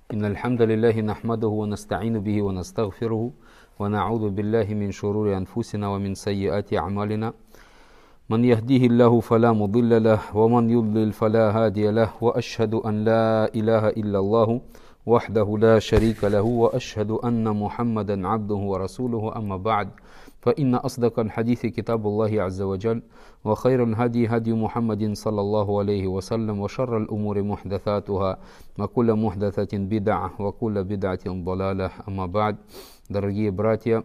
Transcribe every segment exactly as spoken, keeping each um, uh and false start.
إن الحمد لله نحمده ونستعين به ونستغفره ونعوذ بالله من شرور أنفسنا ومن سيئات أعمالنا من يهديه الله فلا مضل له ومن يضلل فلا هادي له وأشهد أن لا إله إلا الله وحده لا شريك له وأشهد أن محمدا عبده ورسوله أما بعد فإن أصدق الحديث كتاب الله عز وجل وخير الهدي هدي محمد صلى الله عليه وسلم وشر الأمور محدثاتها وكل محدثة بدعة وكل بدعة ضلالة أما بعد. Дорогие братья,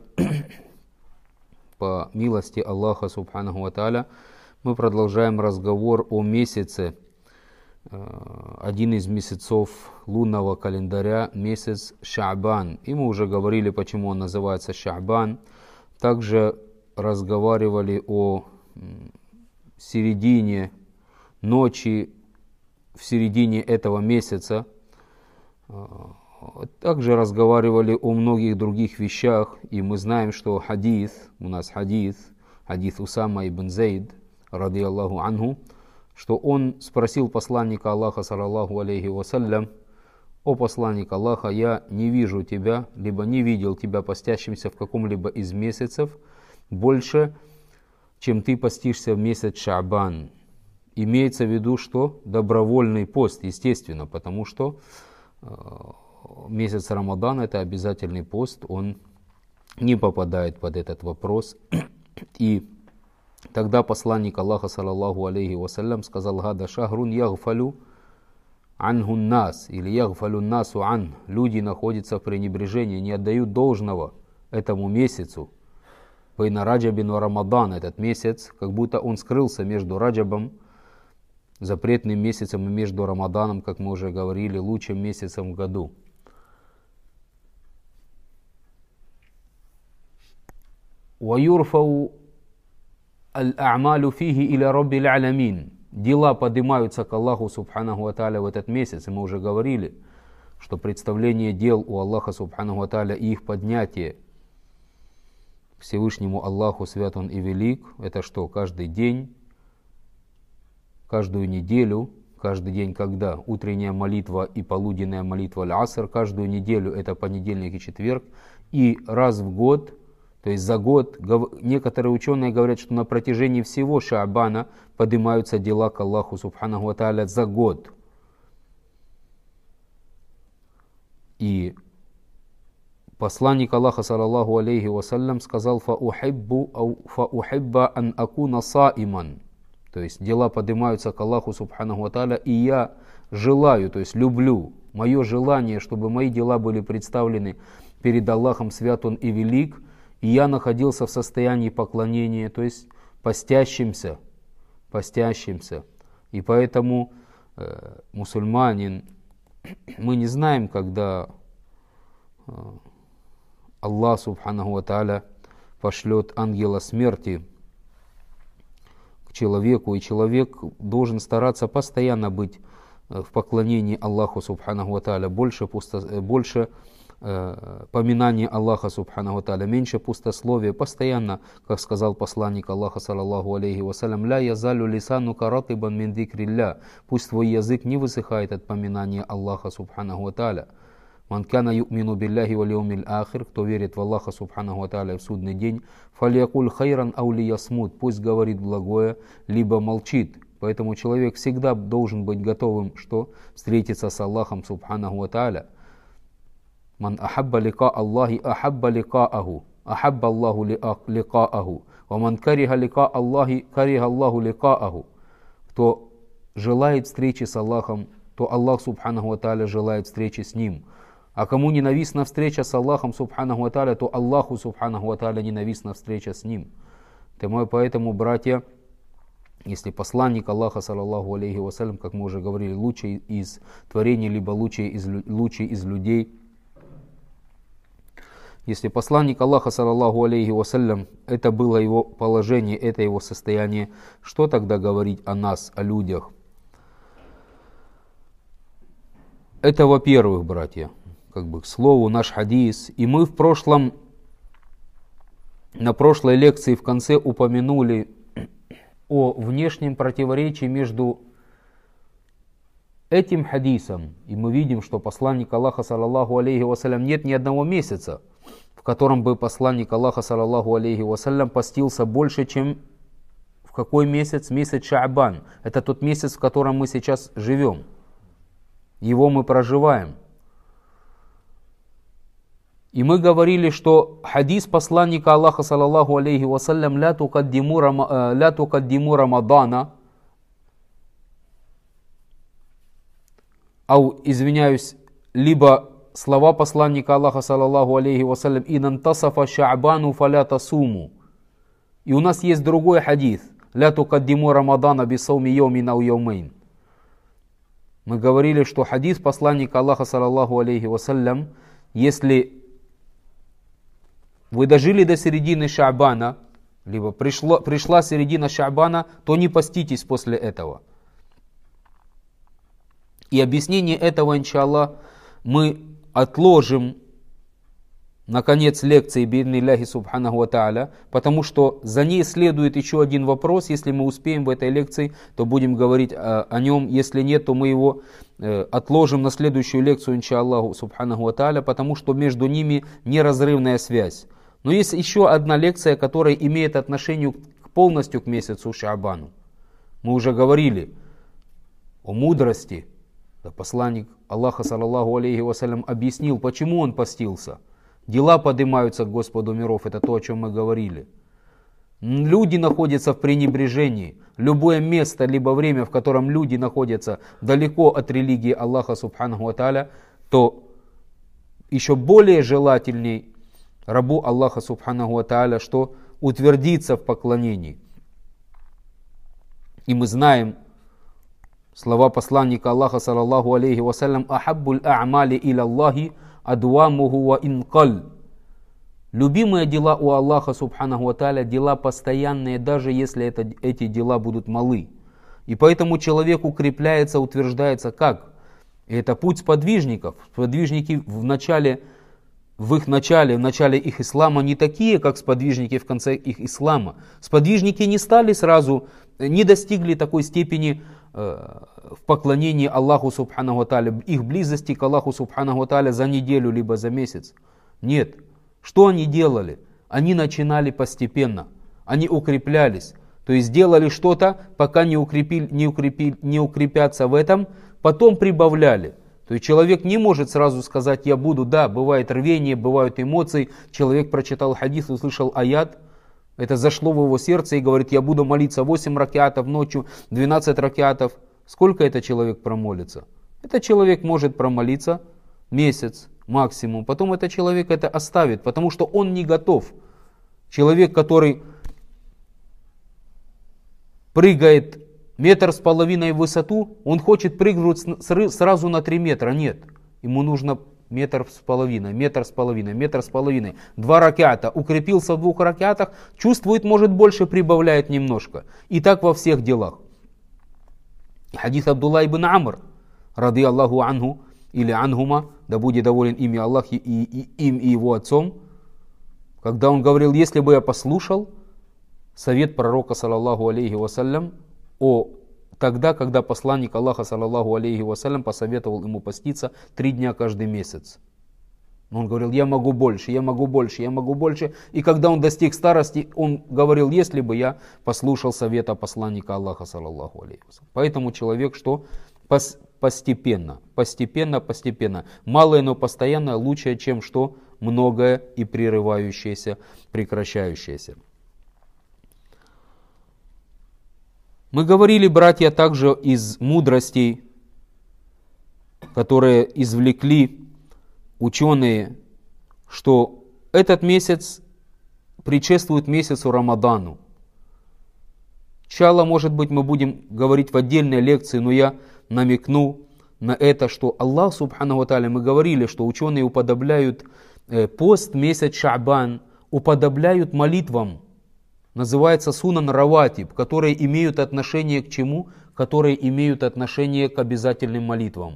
по милости Аллаха Субханаху ва Тааля, мы продолжаем разговор о месяце, один из месяцев лунного календаря, месяц Ша'бан. И мы уже говорили, почему он называется Ша'бан. Также разговаривали о середине ночи, в середине этого месяца. Также разговаривали о многих других вещах, и мы знаем, что хадис, у нас хадис, хадис Усама ибн Зейд, ради Аллаху анху, что он спросил посланника Аллаха, саллаллаху алейхи вассалям: «О посланник Аллаха, я не вижу тебя, либо не видел тебя постящимся в каком-либо из месяцев больше, чем ты постишься в месяц Ша'бан». Имеется в виду, что добровольный пост, естественно, потому что месяц Рамадан — это обязательный пост, он не попадает под этот вопрос. И тогда посланник Аллаха, саллаллаху алейхи вассалям, сказал: «Гада шахрун ягфалю анху нас», или ягфалю насу ан. Люди находятся в пренебрежении, не отдают должного этому месяцу. Байна Раджабин ва Рамадан, этот месяц, как будто он скрылся между Раджабом, запретным месяцем, и между Рамаданом, как мы уже говорили, лучшим месяцем в году. وَيُرْفَوْ الْأَعْمَالُ فِيهِ إِلَى رَبِّ الْعَالَمِينَ. Дела поднимаются к Аллаху Субханаху ва Тааля в этот месяц. И мы уже говорили, что представление дел у Аллаха Субханаху ва Тааля и их поднятие Всевышнему Аллаху, свят Он и велик, это что? Каждый день, каждую неделю, каждый день когда? Утренняя молитва и полуденная молитва аль-Аср, каждую неделю это понедельник и четверг, и раз в год, то есть за год. Некоторые ученые говорят, что на протяжении всего Ша'бана поднимаются дела к Аллаху Субханаху ва Тааля за год. И посланник Аллаха, саллаллаху алейхи вассалям, сказал: «Фаухиббу ау фаухибба ан акуна саиман». То есть дела поднимаются к Аллаху Субханаху ва Тааля, и я желаю, то есть люблю, мое желание, чтобы мои дела были представлены перед Аллахом, свят Он и велик, и я находился в состоянии поклонения, то есть постящимся, постящимся. И поэтому э, мусульманин, мы не знаем, когда э, Аллах Субханаху ва Тааля пошлет ангела смерти к человеку, и человек должен стараться постоянно быть в поклонении Аллаху Субханаху ва Тааля, больше, пусто, больше э, поминания Аллаха Субханаху ва Тааля, меньше пустословия, постоянно, как сказал посланник Аллаха, саллаллаху алейхи вассалям: «Ля язалю лисанука ратибан мин дикрилля». Пусть твой язык не высыхает от поминания Аллаха Субханаху ва Тааля. «Ман кана ю'мину билляхи вал яумил ахир», кто верит в Аллаха Субханаху ва Тааля в судный день, «фалякуль хайран ау лиясмут», пусть говорит благое, либо молчит. Поэтому человек всегда должен быть готовым, что встретиться с Аллахом Субханаху ва Тааля. «Ман ахабба лика Аллахи ахабба ликааху, ахабба Аллаху ликааху, ва ман кариха лика Аллахи кариха Аллаху ликааху». Кто желает встречи с Аллахом, то Аллах Субханаху ва Тааля желает встречи с ним. А кому ненавистна встреча с Аллахом Субханаху ва Тааля, то Аллаху Субханаху ва Тааля ненавистна встреча с ним. Поэтому, братья, если посланник Аллаха, саллаллаху алейхи вассалям, как мы уже говорили, лучший из творений, либо лучший из, лучший из людей, если посланник Аллаха, саллаллаху алейхи вассалям, это было его положение, это его состояние, что тогда говорить о нас, о людях? Это, во-первых, братья, как бы к слову, наш хадис. И мы в прошлом, на прошлой лекции в конце упомянули о внешнем противоречии между этим хадисом, и мы видим, что посланник Аллаха, саллаллаху алейхи вассалям, нет ни одного месяца, в котором бы посланник Аллаха, саллаллаху алейхи вассалям, постился больше, чем в какой месяц? Месяц Ша'бан. Это тот месяц, в котором мы сейчас живем. Его мы проживаем. И мы говорили, что хадис посланника Аллаха, саллаллаху алейхи вассалям, «Ля тукаддиму Рамадана», ау, извиняюсь, либо слова посланника Аллаха, саллаллаху алейхи вассалям, «Инан тасафа ша'бану фаля тасуму». И у нас есть другой хадис, «Ля тукаддиму Рамадана бисауми йомин ау йомейн». Мы говорили, что хадис посланника Аллаха, саллаллаху алейхи вассалям, если вы дожили до середины Ша'бана, либо пришло, пришла середина Ша'бана, то не поститесь после этого. И объяснение этого, иншаллах, мы отложим на конец лекции би'идниллахи субханаху ва та'аля, потому что за ней следует еще один вопрос. Если мы успеем в этой лекции, то будем говорить о, о нем. Если нет, то мы его э, отложим на следующую лекцию, иншаллаху субханаху ва та'аля, потому что между ними неразрывная связь. Но есть еще одна лекция, которая имеет отношение полностью к месяцу Ша'бану. Мы уже говорили о мудрости. Да, посланник Аллаха, саллаллаху алейхи вассалям, объяснил, почему он постился. Дела поднимаются к Господу миров, это то, о чем мы говорили. Люди находятся в пренебрежении. Любое место, либо время, в котором люди находятся далеко от религии Аллаха, субханаху ва та'аля, то еще более желательней рабу Аллаха, субханаху ва та'аля, что утвердиться в поклонении. И мы знаем слова посланника Аллаха, саллаллаху алейхи вассалям, «Ахаббуль а'мали иля Аллахи адвамуху ва инкаль». Любимые дела у Аллаха, субханаху ва та'аля, дела постоянные, даже если это, эти дела будут малы. И поэтому человек укрепляется, утверждается как? И это путь сподвижников. Сподвижники в начале В их начале, в начале их ислама не такие, как сподвижники в конце их ислама. Сподвижники не стали сразу, не достигли такой степени э, в поклонении Аллаху субханаху ва та'аля, их близости к Аллаху субханаху ва та'аля за неделю, либо за месяц. Нет. Что они делали? Они начинали постепенно, они укреплялись. То есть делали что-то, пока не, укрепили, не, укрепили, не укрепятся в этом, потом прибавляли. То есть человек не может сразу сказать, я буду, да, бывает рвение, бывают эмоции. Человек прочитал хадис, услышал аят, это зашло в его сердце и говорит, я буду молиться восемь ракиатов ночью, двенадцать ракиатов. Сколько это человек промолится? Этот человек может промолиться месяц максимум, потом этот человек это оставит, потому что он не готов. Человек, который прыгает метр с половиной в высоту, он хочет прыгнуть сразу на три метра. Нет, ему нужно метр с половиной, метр с половиной, метр с половиной. Два ракята, укрепился в двух ракятах, чувствует, может больше, прибавляет немножко. И так во всех делах. Хадис Абдулла ибн Амр, ради Аллаху анху, или анхума, да будет доволен ими Аллах и, и, и им и его отцом, когда он говорил, если бы я послушал совет пророка, саллаллаху алейхи вассалям, о тогда, когда посланник Аллаха, саллаллаху алейхи вассалям, посоветовал ему поститься три дня каждый месяц. Но он говорил, я могу больше, я могу больше, я могу больше. И когда он достиг старости, он говорил, если бы я послушал совета посланника Аллаха, саллаллаху алейхи вассалям. Поэтому человек что? Пос, постепенно, постепенно, постепенно. Малое, но постоянное лучше, чем что? Многое и прерывающееся, прекращающееся. Мы говорили, братья, также из мудростей, которые извлекли ученые, что этот месяц предшествует месяцу Рамадану. Иншаллах, может быть, мы будем говорить в отдельной лекции, но я намекну на это, что Аллах, субханаху ва та'аля, мы говорили, что ученые уподобляют пост, месяц Ша'бан, уподобляют молитвам. Называется сунан раватиб, которые имеют отношение к чему? Которые имеют отношение к обязательным молитвам.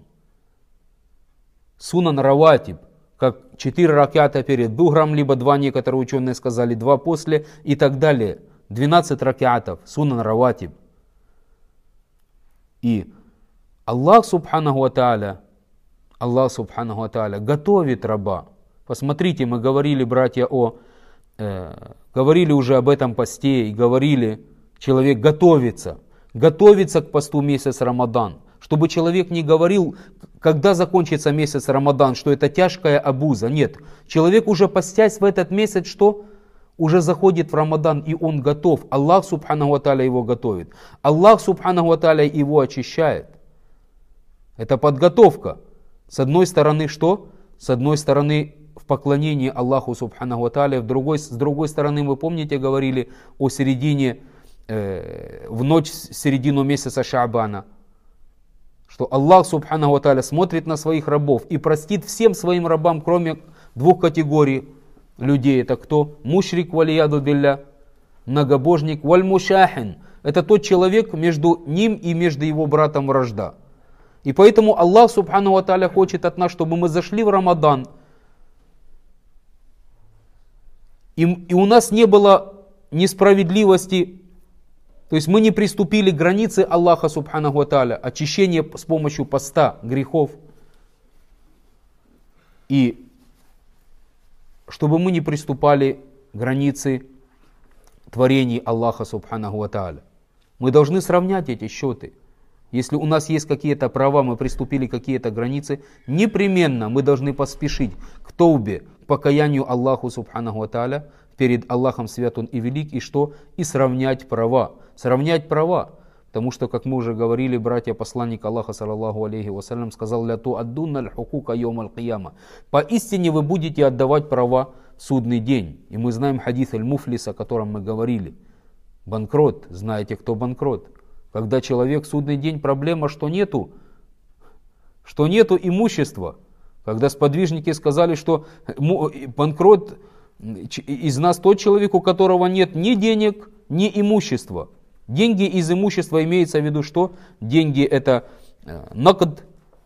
Сунан раватиб, как четыре ракята перед дугром, либо два, некоторые ученые сказали, два после и так далее. двенадцать ракятов, сунан раватиб. И Аллах Субханаху ва Тааля, Аллах Субханаху ва Тааля готовит раба. Посмотрите, мы говорили, братья, о, э, говорили уже об этом посте и говорили, человек готовится, готовится к посту месяц Рамадан. Чтобы человек не говорил, когда закончится месяц Рамадан, что это тяжкая обуза. Нет, человек уже постясь в этот месяц, что? Уже заходит в Рамадан, и он готов. Аллах Субханаху ва Тааля его готовит. Аллах Субханаху ва Тааля его очищает. Это подготовка. С одной стороны что? С одной стороны в поклонении Аллаху Субханаху ва Тааля. С другой, с другой стороны, вы помните, говорили о середине, э, в ночь середину месяца Шаабана. Что Аллах Субханаху ва Тааля смотрит на своих рабов и простит всем своим рабам, кроме двух категорий людей. Это кто? Мушрик валияду билля, многобожник, валь мушахин. Это тот человек, между ним и между его братом вражда. И поэтому Аллах Субханаху ва Тааля хочет от нас, чтобы мы зашли в Рамадан. И, и у нас не было несправедливости. То есть мы не приступили к границе Аллаха Субханаху ва Тааля, очищение с помощью поста грехов. И чтобы мы не приступали к границе творений Аллаха Субханаху ва Тааля. Мы должны сравнять эти счеты. Если у нас есть какие-то права, мы приступили к какие-то границы, непременно мы должны поспешить к таубе, к покаянию Аллаху Субханаху ва Тааля, перед Аллахом свят Он и велик, и что? И сравнять права. Сравнять права. Потому что, как мы уже говорили, братья, посланник Аллаха, саллаллаху алейхи вассалям, сказал: «Ля ту аддунна аль-хукука йом аль-кияма». Поистине вы будете отдавать права в судный день. И мы знаем хадис аль-муфлис, о котором мы говорили. Банкрот. Знаете, кто банкрот? Когда человек в судный день, проблема, что нету, что нету имущества. Когда сподвижники сказали, что банкрот из нас тот человек, у которого нет ни денег, ни имущества. Деньги из имущества имеется в виду что? Деньги это накд,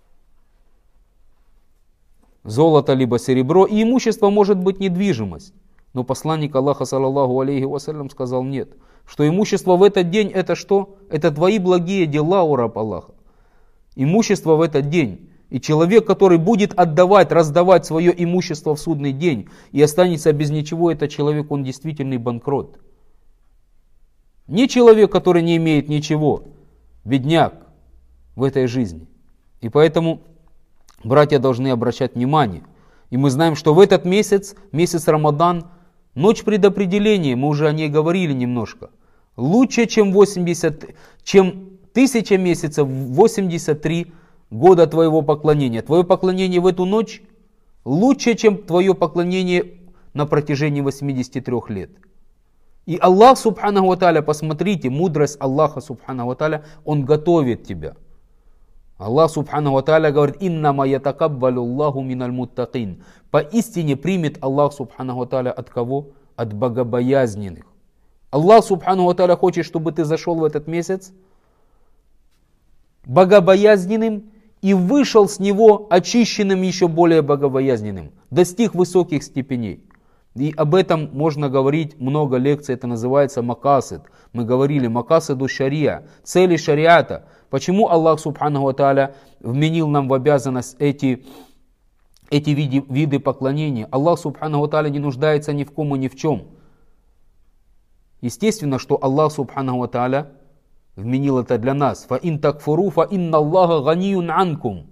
золото либо серебро, и имущество может быть недвижимость. Но посланник Аллаха, саллаллаху алейхи вассалям, сказал нет. Что имущество в этот день это что? Это твои благие дела, о раб Аллаха. Имущество в этот день. И человек, который будет отдавать, раздавать свое имущество в судный день и останется без ничего, это человек, он действительный банкрот. Не человек, который не имеет ничего, бедняк в этой жизни. И поэтому братья должны обращать внимание. И мы знаем, что в этот месяц, месяц Рамадан, ночь предопределения, мы уже о ней говорили немножко, лучше, чем восемьдесят, чем тысяча месяцев, восемьдесят три года твоего поклонения. Твое поклонение в эту ночь лучше, чем твое поклонение на протяжении восьмидесяти трёх лет. И Аллах Субханаху ва Тааля, посмотрите, мудрость Аллаха Субханаху ва Тааля, Он готовит тебя. Аллах Субханаху ва Тааля говорит: «Иннама ятакаббалю Аллаху миналь муттакин». Поистине примет Аллах Субханаху ва Тааля от кого? От богобоязненных. Аллах Субханаху ва Тааля хочет, чтобы ты зашел в этот месяц богобоязненным и вышел с него очищенным еще более богобоязненным, достиг высоких степеней. И об этом можно говорить много лекций, это называется макасид. Мы говорили макасиду шария, цели шариата. Почему Аллах Субханаху ва Тааля вменил нам в обязанность эти, эти виды, виды поклонения? Аллах Субханаху ва Тааля не нуждается ни в ком и ни в чем. Естественно, что Аллах Субханаху ва Тааля вменил это для нас. Фа ин такфуру, фа инна Аллаха ганиюн анкум.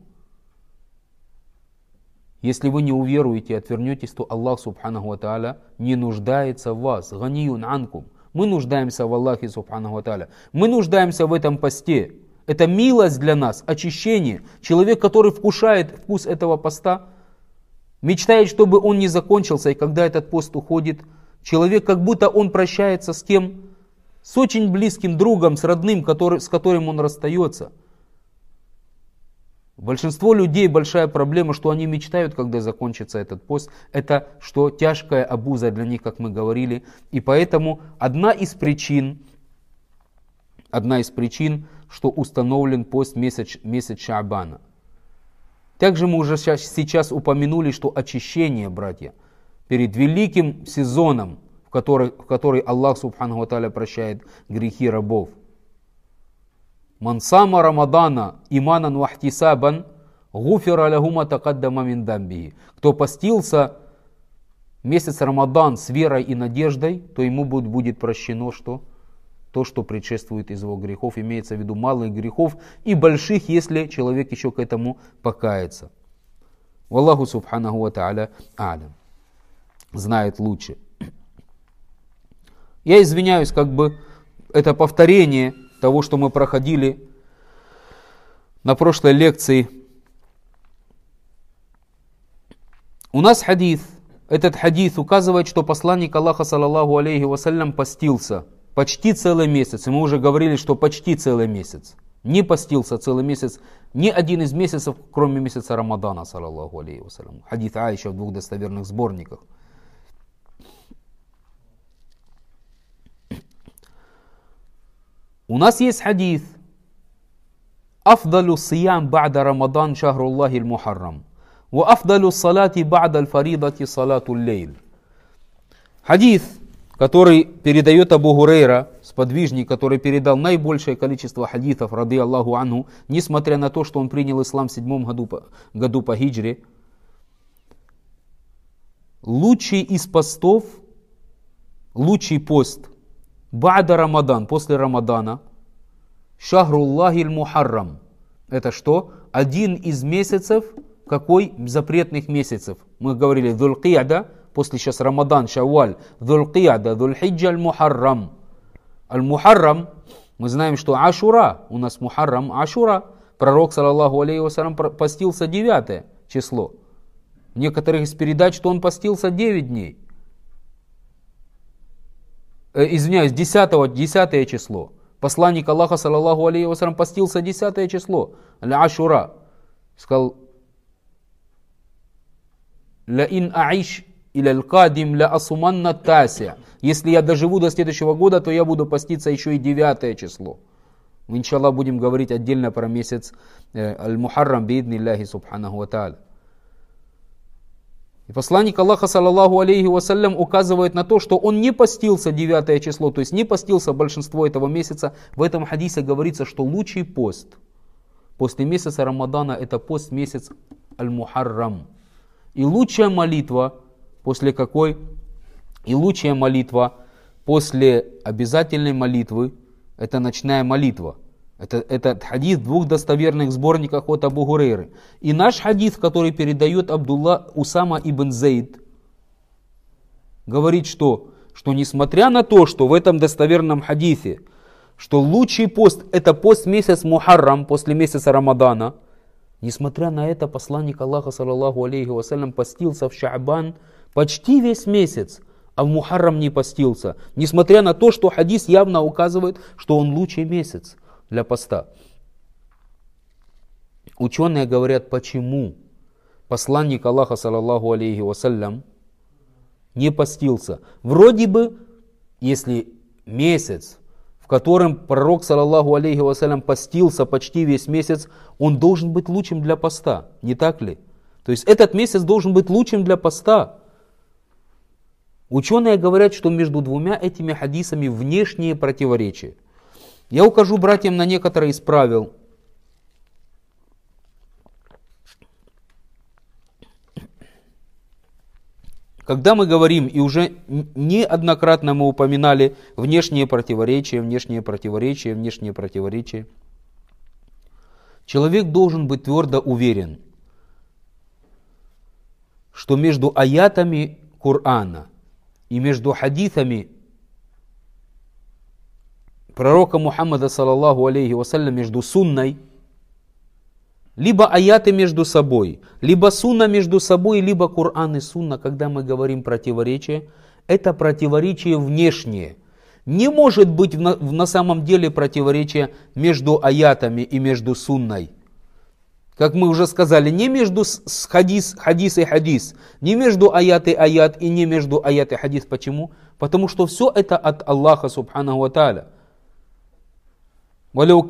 Если вы не уверуете и отвернетесь, то Аллах Субханаху ва Тааля не нуждается в вас. Ганиюн анкум. Мы нуждаемся в Аллахе Субханаху ва Тааля. Мы нуждаемся в этом посте. Это милость для нас, очищение. Человек, который вкушает вкус этого поста, мечтает, чтобы он не закончился. И когда этот пост уходит, человек как будто он прощается с кем? С очень близким другом, с родным, который, с которым он расстается. Большинство людей, большая проблема, что они мечтают, когда закончится этот пост, это что тяжкая обуза для них, как мы говорили. И поэтому одна из причин, одна из причин, что установлен пост месяц, месяц Шаабана. Также мы уже сейчас, сейчас упомянули, что очищение, братья, перед великим сезоном, в который, в который Аллах Субханаху ва Тааля прощает грехи рабов. Ман сама Рамадана иманан вахтисабан гуфира лахума такаддама мин дамбихи. Кто постился месяц Рамадан с верой и надеждой, то ему будет, будет прощено что? То, что предшествует из его грехов. Имеется в виду малых грехов и больших, если человек еще к этому покается. Валлаху субханаху ва та'аля а'лям. Знает лучше. Я извиняюсь, как бы это повторение того, что мы проходили на прошлой лекции. У нас хадис. Этот хадис указывает, что посланник Аллаха, саллаллаху алейхи вассалям, постился почти целый месяц. И мы уже говорили, что почти целый месяц. Не постился целый месяц, ни один из месяцев, кроме месяца Рамадана, саллаллаху алейхи вассалям. Хадис Аиша в двух достоверных сборниках. У нас есть хадис. Афдалу сиям ба'да Рамадан шахруллахи аль-Мухаррам. Ва афдалу салати ба'да аль-фаридати салату лейль. Хадис, который передает Абу Гурейра, сподвижник, который передал наибольшее количество хадисов, ради Аллаху анху, несмотря на то, что он принял ислам в седьмом году по, году по хиджре. Лучший из постов, лучший пост, ба'да Рамадан, после Рамадана, шахруллахи аль-Мухаррам. Это что? Один из месяцев, какой? Запретных месяцев. Мы говорили, Dhul-Qiyada, после сейчас Рамадан, Шавваль, Dhul-Qiyada, Dhul-Hijja, Аль-Мухаррам. Аль-Мухаррам, мы знаем, что Ашура, у нас Мухаррам, Ашура. Пророк, саллаллаху алейхи вассалям, постился девятое число. В некоторых из передач, что он постился девять дней. Извиняюсь, десятое, десятое число. Посланник Аллаха, саллаллаху алейхи вассалям, постился десятое число. Аль-Ашура. Сказал, «Ла ин аиш иля аль-кадим ла асуманна таси». Если я доживу до следующего года, то я буду поститься еще и девятое число. Мы, иншаллах, будем говорить отдельно про месяц э, Аль-Мухаррам биидниллахи субханаху ва та'аля. И посланник Аллаха, саллаллаху алейхи вассалям, указывает на то, что он не постился девятое число, то есть не постился большинство этого месяца. В этом хадисе говорится, что лучший пост после месяца Рамадана — это пост месяц Аль-Мухаррам. И лучшая молитва после какой? И лучшая молитва после обязательной молитвы — это ночная молитва. Это, это хадис в двух достоверных сборниках от Абу Гурейры. И наш хадис, который передает Абдулла Усама ибн Зейд, говорит, что, что несмотря на то, что в этом достоверном хадисе, что лучший пост — это пост месяц Мухаррам, после месяца Рамадана, несмотря на это, посланник Аллаха, саллаллаху алейхи вассалям, постился в Ша'бан почти весь месяц, а в Мухаррам не постился. Несмотря на то, что хадис явно указывает, что он лучший месяц для поста. Ученые говорят, почему посланник Аллаха, саллаллаху алейхи вассалям, не постился. Вроде бы, если месяц, в котором пророк, саллаллаху алейхи вассалям, постился почти весь месяц, он должен быть лучшим для поста, не так ли? То есть этот месяц должен быть лучшим для поста. Ученые говорят, что между двумя этими хадисами внешние противоречия. Я укажу братьям на некоторые из правил. Когда мы говорим, и уже неоднократно мы упоминали внешние противоречия, внешние противоречия, внешние противоречия, человек должен быть твердо уверен, что между аятами Корана и между хадисами пророка Мухаммада, саллаллаху алейхи вассалям, между сунной, либо аяты между собой, либо сунна между собой, либо Коран и сунна, когда мы говорим противоречие, это противоречие внешнее. Не может быть на, на самом деле противоречия между аятами и между сунной. Как мы уже сказали, не между с хадис, хадис и хадис, не между аят и аят, и не между аят и хадис. Почему? Потому что все это от Аллаха субханаху ва та'аля. Если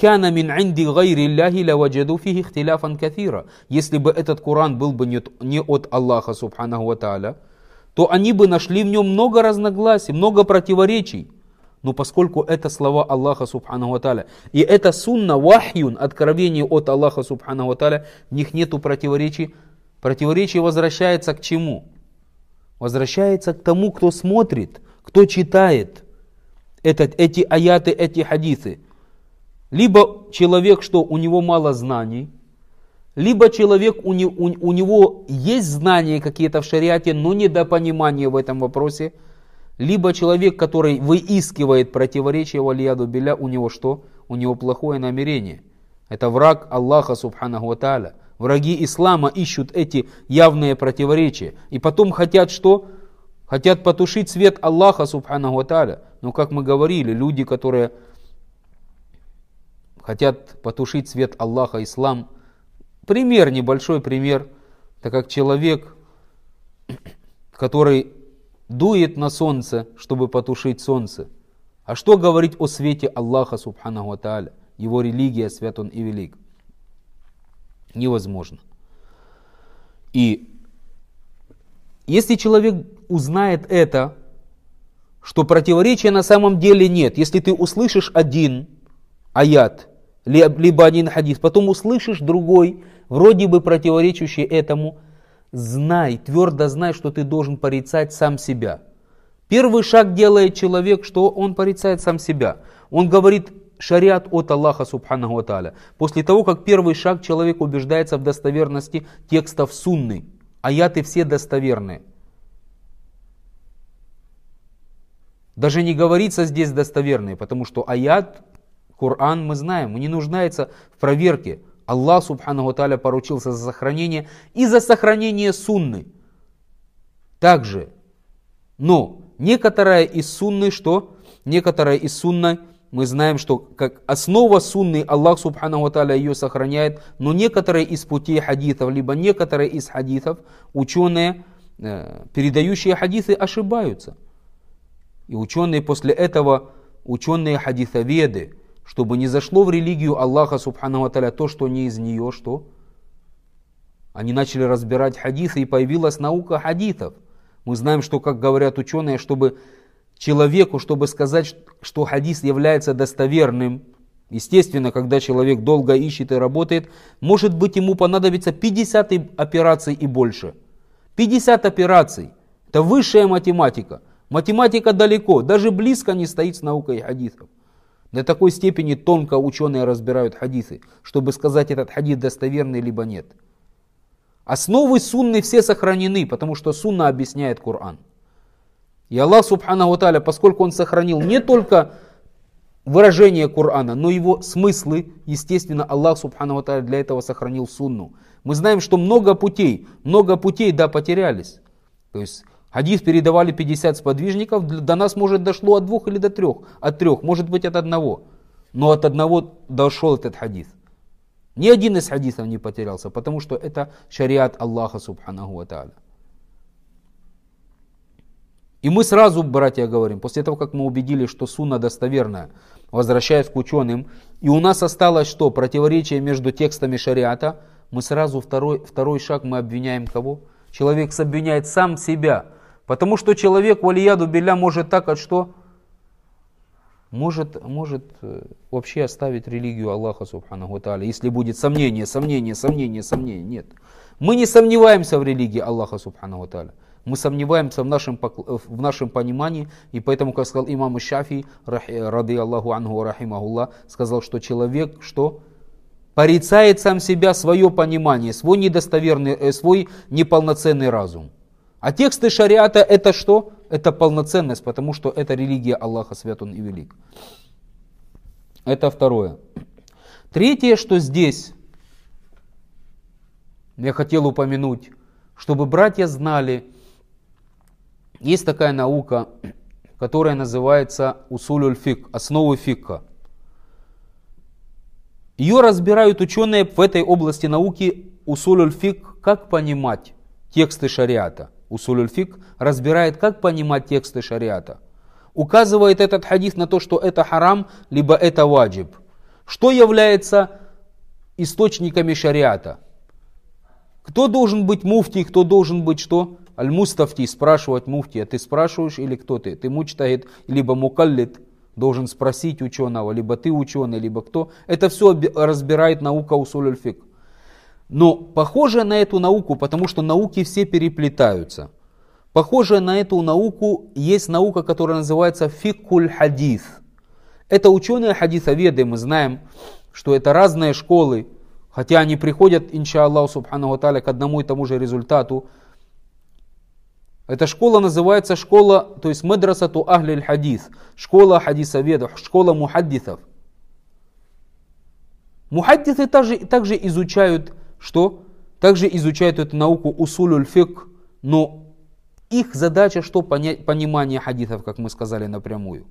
бы этот Коран был бы не от Аллаха субханаху ва та'аля, то они бы нашли в нем много разногласий, много противоречий. Но поскольку это слова Аллаха Субханаху ва Тааля, и это сунна вахьюн, откровение от Аллаха Субханаху ва Тааля, в них нету противоречий. Противоречие возвращается к чему? Возвращается к тому, кто смотрит, кто читает этот, эти аяты, эти хадисы. Либо человек, что у него мало знаний, либо человек, у, не, у, у него есть знания какие-то в шариате, но недопонимание в этом вопросе, либо человек, который выискивает противоречия, валияду билля, у него что? У него плохое намерение. Это враг Аллаха Субханаху ва Тааля. Враги ислама ищут эти явные противоречия. И потом хотят что? Хотят потушить свет Аллаха Субханаху ва Тааля. Но как мы говорили, люди, которые хотят потушить свет Аллаха, ислам. Пример, небольшой пример. Это как человек, который дует на солнце, чтобы потушить солнце. А что говорить о свете Аллаха Субханаху ва Тааля? Его религия, свят он и велик. Невозможно. И если человек узнает это, что противоречия на самом деле нет, если ты услышишь один аят, либо один хадис, потом услышишь другой, вроде бы противоречащий этому, знай, твердо знай, что ты должен порицать сам себя. Первый шаг делает человек, что он порицает сам себя. Он говорит шариат от Аллаха Субханаху ва Тааля. После того, как первый шаг человек убеждается в достоверности текстов сунны. Аяты все достоверные. Даже не говорится здесь достоверные, потому что аят, Коран мы знаем, не нуждается в проверке. Аллах Субханаху ва Тааля поручился за сохранение и за сохранение сунны. Также, но некоторая из сунны, что? Некоторая из сунны, мы знаем, что как основа сунны Аллах Субханаху ва Тааля ее сохраняет, но некоторые из путей хадисов, либо некоторые из хадисов, ученые, передающие хадисы, ошибаются. И ученые после этого, ученые хадисоведы, чтобы не зашло в религию Аллаха Субханаху ва Тааля то, что не из нее, что? Они начали разбирать хадисы, и появилась наука хадисов. Мы знаем, что, как говорят ученые, чтобы человеку, чтобы сказать, что хадис является достоверным, естественно, когда человек долго ищет и работает, может быть, ему понадобится пятьдесят операций и больше. пятьдесят операций. Это высшая математика. Математика далеко, даже близко не стоит с наукой хадисов. До такой степени тонко ученые разбирают хадисы, чтобы сказать, этот хадис достоверный либо нет. Основы сунны все сохранены, потому что сунна объясняет Коран. И Аллах Субханаху ва Тааля, поскольку Он сохранил не только выражение Корана, но его смыслы, естественно, Аллах Субханаху ва Тааля для этого сохранил сунну. Мы знаем, что много путей, много путей, да, потерялись. То есть хадис передавали пятьдесят сподвижников, до нас, может, дошло от двух или до трех, от трех, может быть, от одного. Но от одного дошел этот хадис. Ни один из хадисов не потерялся, потому что это шариат Аллаха Субханаху ва Тааля. И мы сразу, братья, говорим, после того, как мы убедились, что сунна достоверная, возвращаясь к ученым, и у нас осталось что? Противоречие между текстами шариата, мы сразу второй, второй шаг мы обвиняем кого? Человек обвиняет сам себя. Потому что человек, валияду билля, может так, от что? Может, может вообще оставить религию Аллаха Субханаху ва Тааля, если будет сомнение, сомнение, сомнение, сомнение. Нет. Мы не сомневаемся в религии Аллаха Субханаху ва Тааля. Мы сомневаемся в нашем, в нашем понимании, и поэтому, как сказал имам Шафии, ради Аллаху анху рахимахуллах, сказал, что человек, что? Порицает сам себя, свое понимание, свой недостоверный, свой неполноценный разум. А тексты шариата это что? Это полноценность, потому что это религия Аллаха, свят он и велик. Это второе. Третье, что здесь я хотел упомянуть, чтобы братья знали, есть такая наука, которая называется усулюль фик, основы фикха. Ее разбирают ученые в этой области науки усулюль фик, как понимать тексты шариата. Усулюль фик разбирает, как понимать тексты шариата. Указывает этот хадис на то, что это харам, либо это ваджиб. Что является источниками шариата? Кто должен быть муфти, кто должен быть что? Аль-Мустафти, спрашивать муфти. А ты спрашиваешь или кто ты? Ты муджтахид, либо мукаллид. должен спросить ученого, либо ты ученый, либо кто. Это все разбирает наука усуль аль-фик. Но похоже на эту науку, потому что науки все переплетаются. Похоже на эту науку есть наука, которая называется фиккуль хадис. Это ученые хадисоведы, мы знаем, что это разные школы, хотя они приходят, иншаллаху субхану ва тааля, к одному и тому же результату. Эта школа называется школа, то есть мадрасату ахлиль хадис, школа хадисоведов, школа мухаддисов. Мухаддисы также, также изучают, что? Также изучают эту науку усуль аль-фик, но их задача что? Понять, понимание хадисов, как мы сказали напрямую.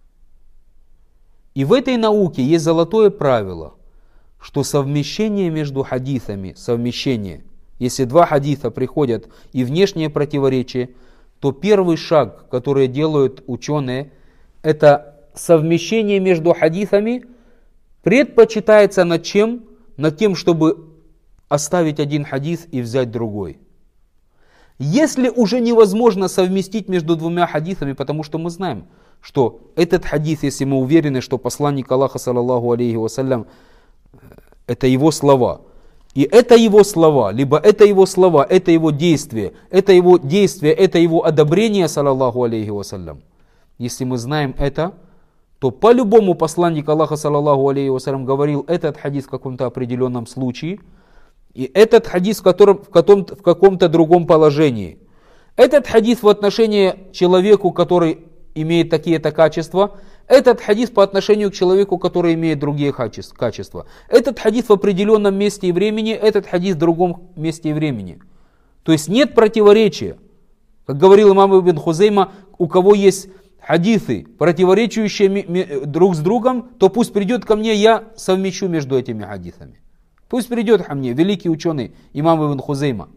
И в этой науке есть золотое правило, что совмещение между хадисами, совмещение, если два хадиса приходят и внешнее противоречие, то первый шаг, который делают ученые, это совмещение между хадисами предпочитается над чем? Над тем, чтобы оставить один хадис и взять другой. Если уже невозможно совместить между двумя хадисами, потому что мы знаем, что этот хадис, если мы уверены, что посланник Аллаха, саллаллаху алейхи вассалям, это его слова, и это его слова, либо это его слова, это его действие, это его действие, это его одобрение, саллаллаху алейхи вассалям. Если мы знаем это, то по-любому посланник Аллаха, саллаллаху алейхи вассалям, говорил этот хадис в каком-то определенном случае, и этот хадис в, котором, в, каком-то, в каком-то другом положении. Этот хадис в отношении человеку, который имеет такие-то качества, этот хадис по отношению к человеку, который имеет другие качества. Этот хадис в определенном месте и времени, этот хадис в другом месте и времени. То есть нет противоречия. Как говорил имам Ибн Хузейма, у кого есть хадисы, противоречащие друг с другом, то пусть придет ко мне, я совмещу между этими хадисами. Пусть придет ко мне великий ученый имам Ибн Хузейма.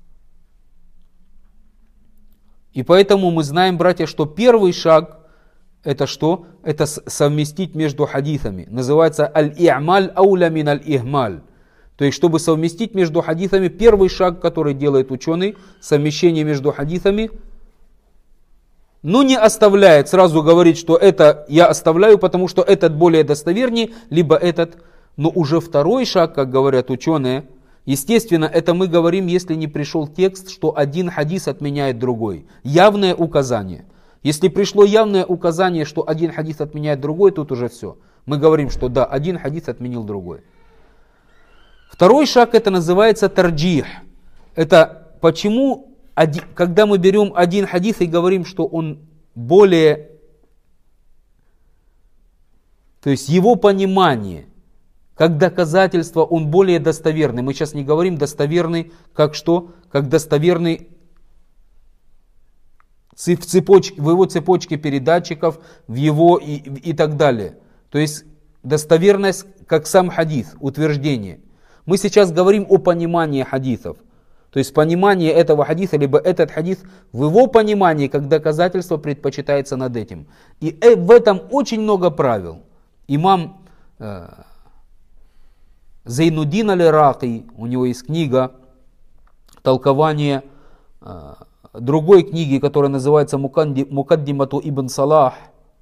И поэтому мы знаем, братья, что первый шаг это что? Это совместить между хадисами. Называется аль-и'маль ауля мин аль-ихмаль. То есть, чтобы совместить между хадисами, первый шаг, который делает ученый, совмещение между хадисами, но не оставляет, сразу говорит, что это я оставляю, потому что этот более достовернее, либо этот. Но уже второй шаг, как говорят ученые, естественно, это мы говорим, если не пришел текст, что один хадис отменяет другой. Явное указание. Если пришло явное указание, что один хадис отменяет другой, тут уже все. Мы говорим, что да, один хадис отменил другой. Второй шаг, это называется тарджих. Это почему, когда мы берем один хадис и говорим, что он более, то есть его понимание, как доказательство, он более достоверный. Мы сейчас не говорим достоверный, как что? Как достоверный в цепочке, в его цепочке передатчиков, в его и, и так далее. То есть достоверность, как сам хадис, утверждение. Мы сейчас говорим о понимании хадисов. То есть понимание этого хадиса, либо этот хадис, в его понимании, как доказательство, предпочитается над этим. И в этом очень много правил. Имам э, Зайнуддин аль-Ираки, у него есть книга, толкование э, другой книги, которая называется Мукаддимату ибн Салах,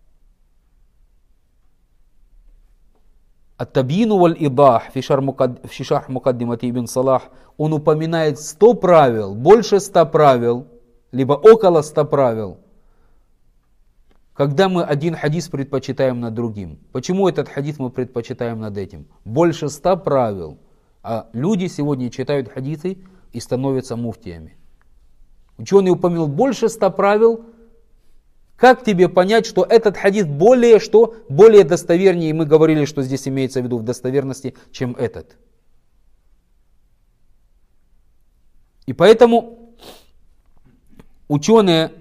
Ат-Табьину валь-Идах, фи шарх Мукаддимати ибн Салах, он упоминает сто правил, больше ста правил, либо около ста правил, когда мы один хадис предпочитаем над другим. Почему этот хадис мы предпочитаем над этим? Больше ста правил. А люди сегодня читают хадисы и становятся муфтиями. Ученый упомянул больше ста правил. Как тебе понять, что этот хадис более, что, более достовернее, и мы говорили, что здесь имеется в виду в достоверности, чем этот. И поэтому ученые,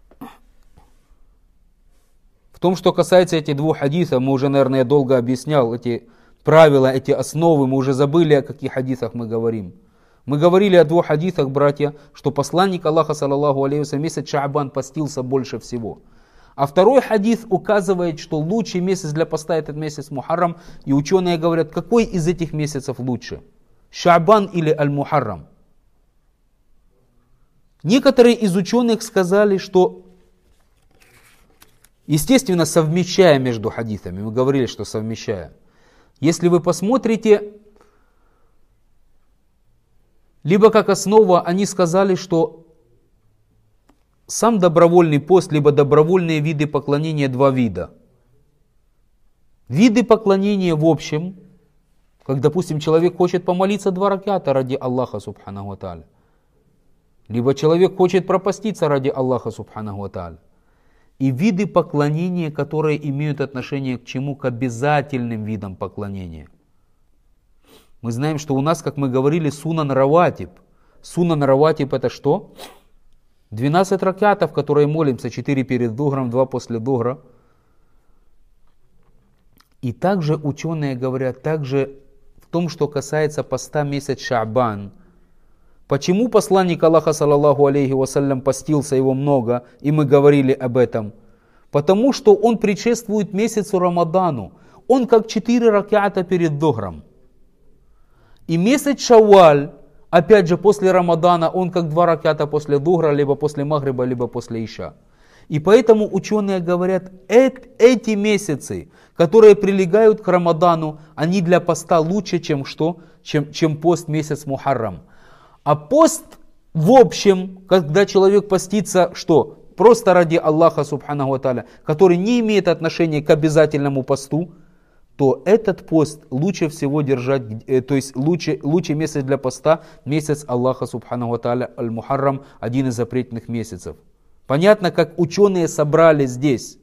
в том, что касается этих двух хадисов, мы уже, наверное, долго объяснял эти правила, эти основы, мы уже забыли, о каких хадисах мы говорим. Мы говорили о двух хадисах, братья, что посланник Аллаха, саллаллаху алейхи вассалям, месяц Шаабан постился больше всего. А второй хадис указывает, что лучший месяц для поста этот месяц Мухаррам. И ученые говорят, какой из этих месяцев лучше? Шаабан или Аль-Мухаррам? Некоторые из ученых сказали, что Естественно, совмещая между хадисами. Мы говорили, что совмещая. Если вы посмотрите, либо как основа они сказали, что сам добровольный пост, либо добровольные виды поклонения два вида. Виды поклонения в общем, как, допустим, человек хочет помолиться два раката ради Аллаха Субханаху ва Тааля. Либо человек хочет пропаститься ради Аллаха Субханаху ва Тааля. И виды поклонения, которые имеют отношение к чему? К обязательным видам поклонения. Мы знаем, что у нас, как мы говорили, сунан раватиб. Сунан раватиб это что? двенадцать ракатов, которые молимся, четыре перед дугром, два после дугра. И также ученые говорят, также в том, что касается поста месяц Ша'бан. Почему посланник Аллаха, саллаллаху алейхи вассалям, постился его много, и мы говорили об этом? Потому что он предшествует месяцу Рамадану. Он как четыре раката перед дугром. И месяц Шавваль, опять же после Рамадана, он как два раката после дугра, либо после Магриба, либо после Иша. И поэтому ученые говорят, эти месяцы, которые прилегают к Рамадану, они для поста лучше, чем что? Чем, чем пост месяц Мухаррам. А пост в общем, когда человек постится, что? Просто ради Аллаха Субханаху ва Тааля, который не имеет отношения к обязательному посту, то этот пост лучше всего держать, то есть лучше, лучший месяц для поста, месяц Аллаха Субханаху ва Тааля, Аль-Мухаррам, один из запретных месяцев. Понятно, как ученые собрали здесь.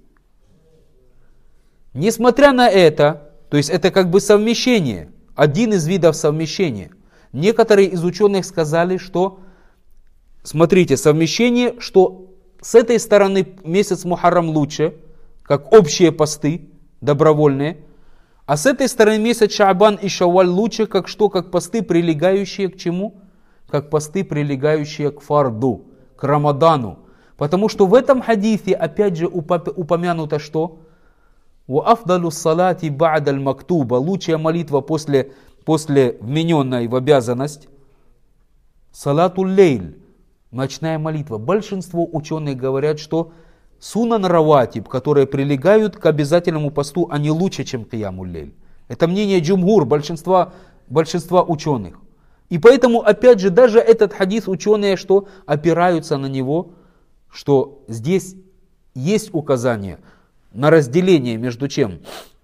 Несмотря на это, то есть это как бы совмещение, один из видов совмещения. Некоторые из ученых сказали, что, смотрите, совмещение, что с этой стороны месяц Мухаррам лучше, как общие посты, добровольные, а с этой стороны месяц Ша'бан и Шавваль лучше, как что, как посты, прилегающие к чему? Как посты, прилегающие к фарду, к Рамадану. Потому что в этом хадисе опять же упомянуто что? وَأَفْضَلُ الصَّلَاةِ بَعْدَ الْمَكْتُوبَ. Лучшая молитва после, после вмененной в обязанность. Салатуль лейль. Ночная молитва. Большинство ученых говорят, что сунан раватиб, которые прилегают к обязательному посту, они лучше, чем киямуль лейль. Это мнение джумгур, большинства, большинства ученых. И поэтому, опять же, даже этот хадис ученые что? Опираются на него, что здесь есть указание на разделение между чем?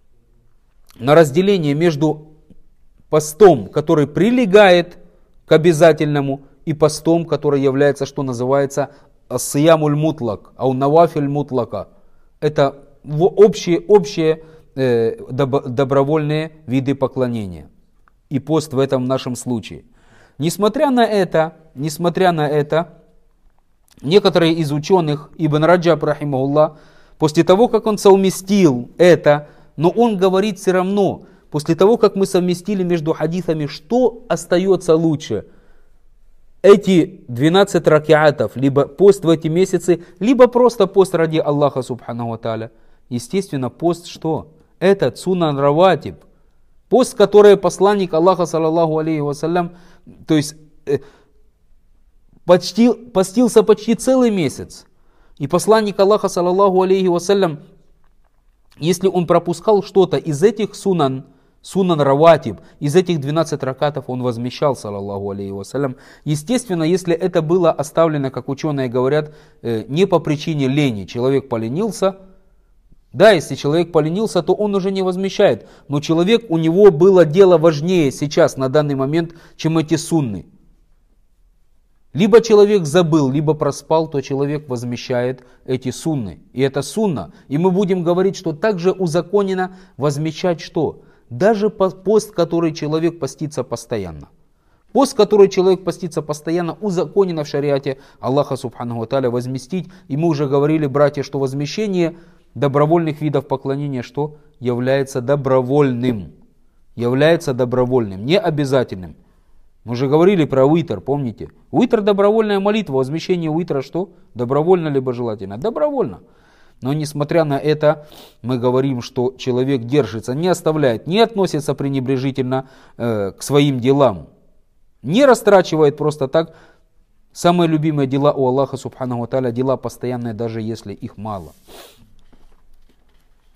На разделение между постом, который прилегает к обязательному, и постом, который является, что называется, ас-сиямуль мутлак, ау навафиль мутлака. Это общие, общие э, доб- добровольные виды поклонения. И пост в этом нашем случае. Несмотря на это, несмотря на это, некоторые из ученых, Ибн Раджаб, рахимахуллах, после того, как он совместил это, но он говорит все равно, после того, как мы совместили между хадисами, что остается лучше? Эти двенадцать ракиатов, либо пост в эти месяцы, либо просто пост ради Аллаха Субханаху ва Тааля. Естественно, пост что? Это сунан раватиб. Пост, который посланник Аллаха, саллаллаху алейхи вассалям, то есть э, почти, постился почти целый месяц. И посланник Аллаха, саллаллаху алейхи вассалям, если он пропускал что-то из этих сунан, сунан раватиб, из этих двенадцати ракатов он возмещал, саллаллаху алейхи вассалям. Естественно, если это было оставлено, как ученые говорят, не по причине лени, человек поленился, да, если человек поленился, то он уже не возмещает, но человек, у него было дело важнее сейчас, на данный момент, чем эти сунны. Либо человек забыл, либо проспал, то человек возмещает эти сунны. И это сунна. И мы будем говорить, что также узаконено возмещать что? Даже пост, который человек постится постоянно. Пост, который человек постится постоянно, узаконено в шариате Аллаха Субханаху ва Тааля возместить. И мы уже говорили, братья, что возмещение добровольных видов поклонения что? Является добровольным. Является добровольным, не обязательным. Мы уже говорили про уитр, помните? Уитр — добровольная молитва, возмещение уитра что? Добровольно либо желательно? Добровольно. Но несмотря на это, мы говорим, что человек держится, не оставляет, не относится пренебрежительно э, к своим делам. Не растрачивает просто так. Самые любимые дела у Аллаха Субханаху ва Тааля, дела постоянные, даже если их мало.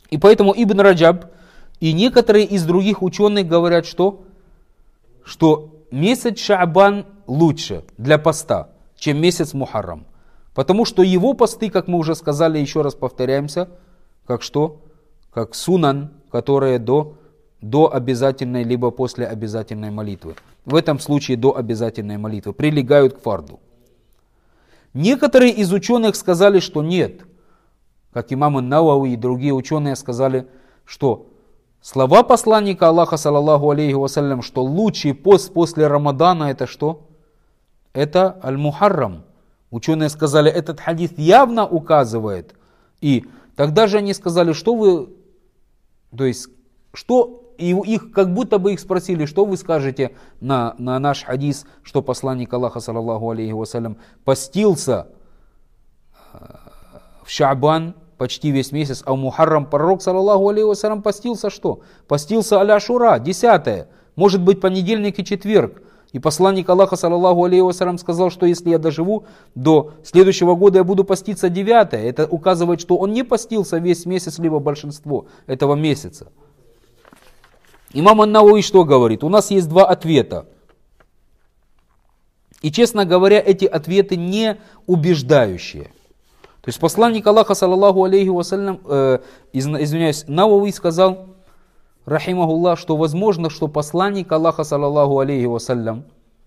И поэтому Ибн Раджаб и некоторые из других ученых говорят, что, что месяц Ша'бан лучше для поста, чем месяц Мухаррам. Потому что его посты, как мы уже сказали, еще раз повторяемся, как что? Как сунан, которые до, до обязательной, либо после обязательной молитвы. В этом случае до обязательной молитвы. Прилегают к фарду. Некоторые из ученых сказали, что нет. Как имам ан-Навави и другие ученые сказали, что слова посланника Аллаха, саллаллаху алейхи вассалям, что лучший пост после Рамадана это что? Это аль-Мухаррам. Ученые сказали, этот хадис явно указывает. И тогда же они сказали, что вы, то есть, что, и их, как будто бы их спросили, что вы скажете на, на наш хадис, что посланник Аллаха, саллаллаху алейхи вассалям, постился в Ша'бан почти весь месяц, а в Мухаррам пророк, саллаллаху алейхи вассалям, постился что? Постился аля-Ашура, десятое, может быть понедельник и четверг. И посланник Аллаха, саллаллаху алейхи вассалям, сказал, что если я доживу до следующего года, я буду поститься девятое. Это указывает, что он не постился весь месяц, либо большинство этого месяца. Имам ан-Навави что говорит? У нас есть два ответа. И, честно говоря, эти ответы не убеждающие. То есть посланник Аллаха, саллаллаху алейхи вассалям, э, извиняюсь, Навави сказал, рахимахуллах, что возможно, что посланник Аллаха, саллаллаху алейхи вассалям,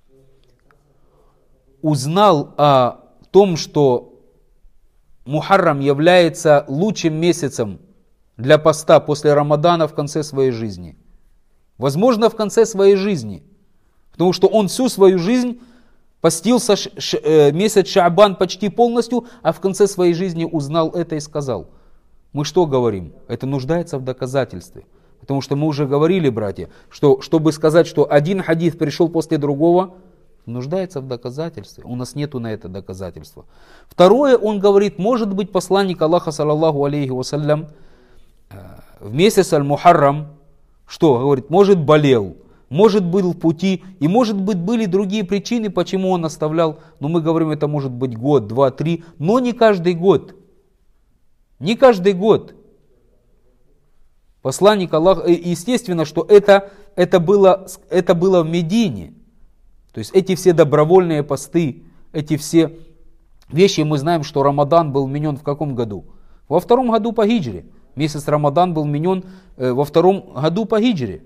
узнал о том, что Мухаррам является лучшим месяцем для поста после Рамадана в конце своей жизни. Возможно, в конце своей жизни. Потому что он всю свою жизнь постился ш, ш, э, месяц Ша'бан почти полностью, а в конце своей жизни узнал это и сказал. Мы что говорим? Это нуждается в доказательстве. Потому что мы уже говорили, братья, что чтобы сказать, что один хадис пришел после другого, нуждается в доказательстве. У нас нету на это доказательства. Второе, он говорит, может быть посланник Аллаха, саллаллаху алейхи вассалям, в месяц Аль-Мухаррам, что, говорит, может болел, может был в пути, и может быть были другие причины, почему он оставлял, но мы говорим, это может быть год, два, три, но не каждый год. Не каждый год. Посланник Аллаха, естественно, что это, это, было, это было в Медине. То есть эти все добровольные посты, эти все вещи, мы знаем, что Рамадан был вменен в каком году? Во втором году по хиджре. Месяц Рамадан был вменен во втором году по хиджре.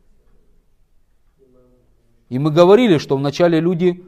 И мы говорили, что вначале люди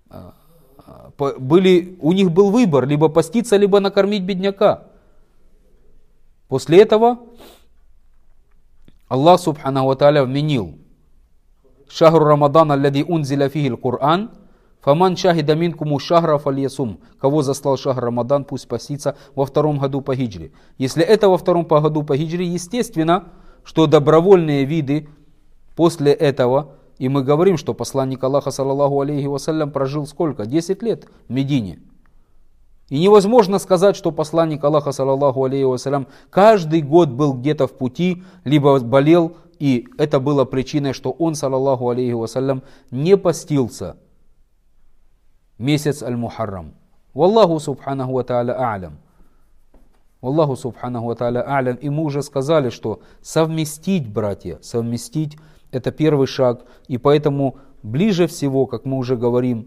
были, у них был выбор, либо поститься, либо накормить бедняка. После этого Аллах субханаху ва тааля вменил шахру Рамадан аллади унзиля фихи аль-Кур'ан, фаман шахида минкуму шахра фальясум. Кого застал шахр Рамадан, пусть постится во втором году по хиджре. Если это во втором году по хиджре, естественно, что добровольные виды после этого, и мы говорим, что посланник Аллаха, саллаллаху алейхи вассалям, прожил сколько? десять лет в Медине. И невозможно сказать, что посланник Аллаха, саллаллаху алейхи вассалям, каждый год был где-то в пути, либо болел, и это было причиной, что он, саллаллаху алейхи вассалям, не постился месяц Аль-Мухаррам. Валлаху субханаху ва тааля а'лям. Валлаху субханаху ва тааля а'лям. И мы уже сказали, что совместить, братья, совместить это первый шаг. И поэтому ближе всего, как мы уже говорим,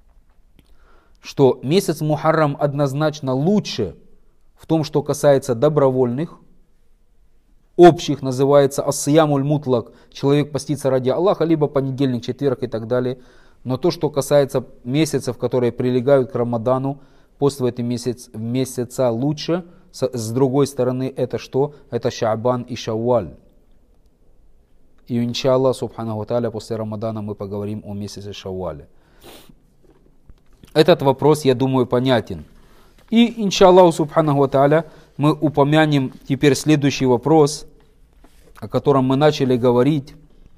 что месяц Мухаррам однозначно лучше в том, что касается добровольных, общих называется ас-сиямуль мутлак, человек постится ради Аллаха, либо понедельник, четверг и так далее. Но то, что касается месяцев, которые прилегают к Рамадану, пост в этом месяц, месяца лучше. С, с другой стороны, это что? Это Ша'бан и Шавваль. И иншаллах, субханаху ва тааля, после Рамадана мы поговорим о месяце Шаввале. Этот вопрос, я думаю, понятен. И иншаллах, субханаху ва тааля, мы упомянем теперь следующий вопрос, о котором мы начали говорить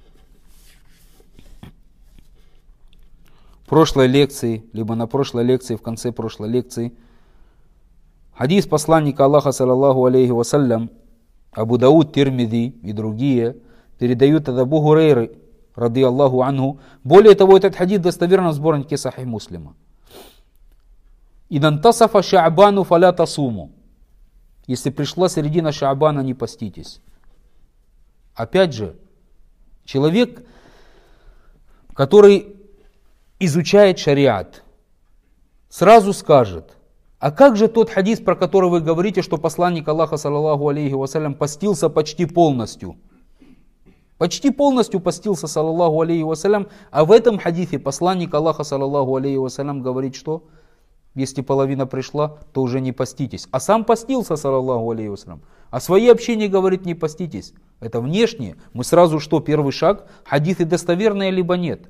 в прошлой лекции, либо на прошлой лекции, в конце прошлой лекции. Хадис посланника Аллаха, саллаллаху алейхи вассалям, Абу Дауд, Тирмизи и другие передают от Абу Хурейры, ради Аллаху анху. Более того, этот хадис достоверно в сборнике Сахих Муслима. «Идан тасафа ша'бану фаля тасуму». Если пришла середина Шаабана, не поститесь. Опять же, человек, который изучает шариат, сразу скажет: а как же тот хадис, про который вы говорите, что посланник Аллаха, саллаллаху алейхи вассалям, постился почти полностью? Почти полностью постился, саллаллаху алейхи вассалям, а в этом хадисе посланник Аллаха, саллаллаху алейхи вассалям, говорит, что если половина пришла, то уже не поститесь. А сам постился, саллаллаху алейхи вассалям. А свои общения говорит: не поститесь. Это внешнее. Мы сразу что? Первый шаг. Хадисы достоверные либо нет?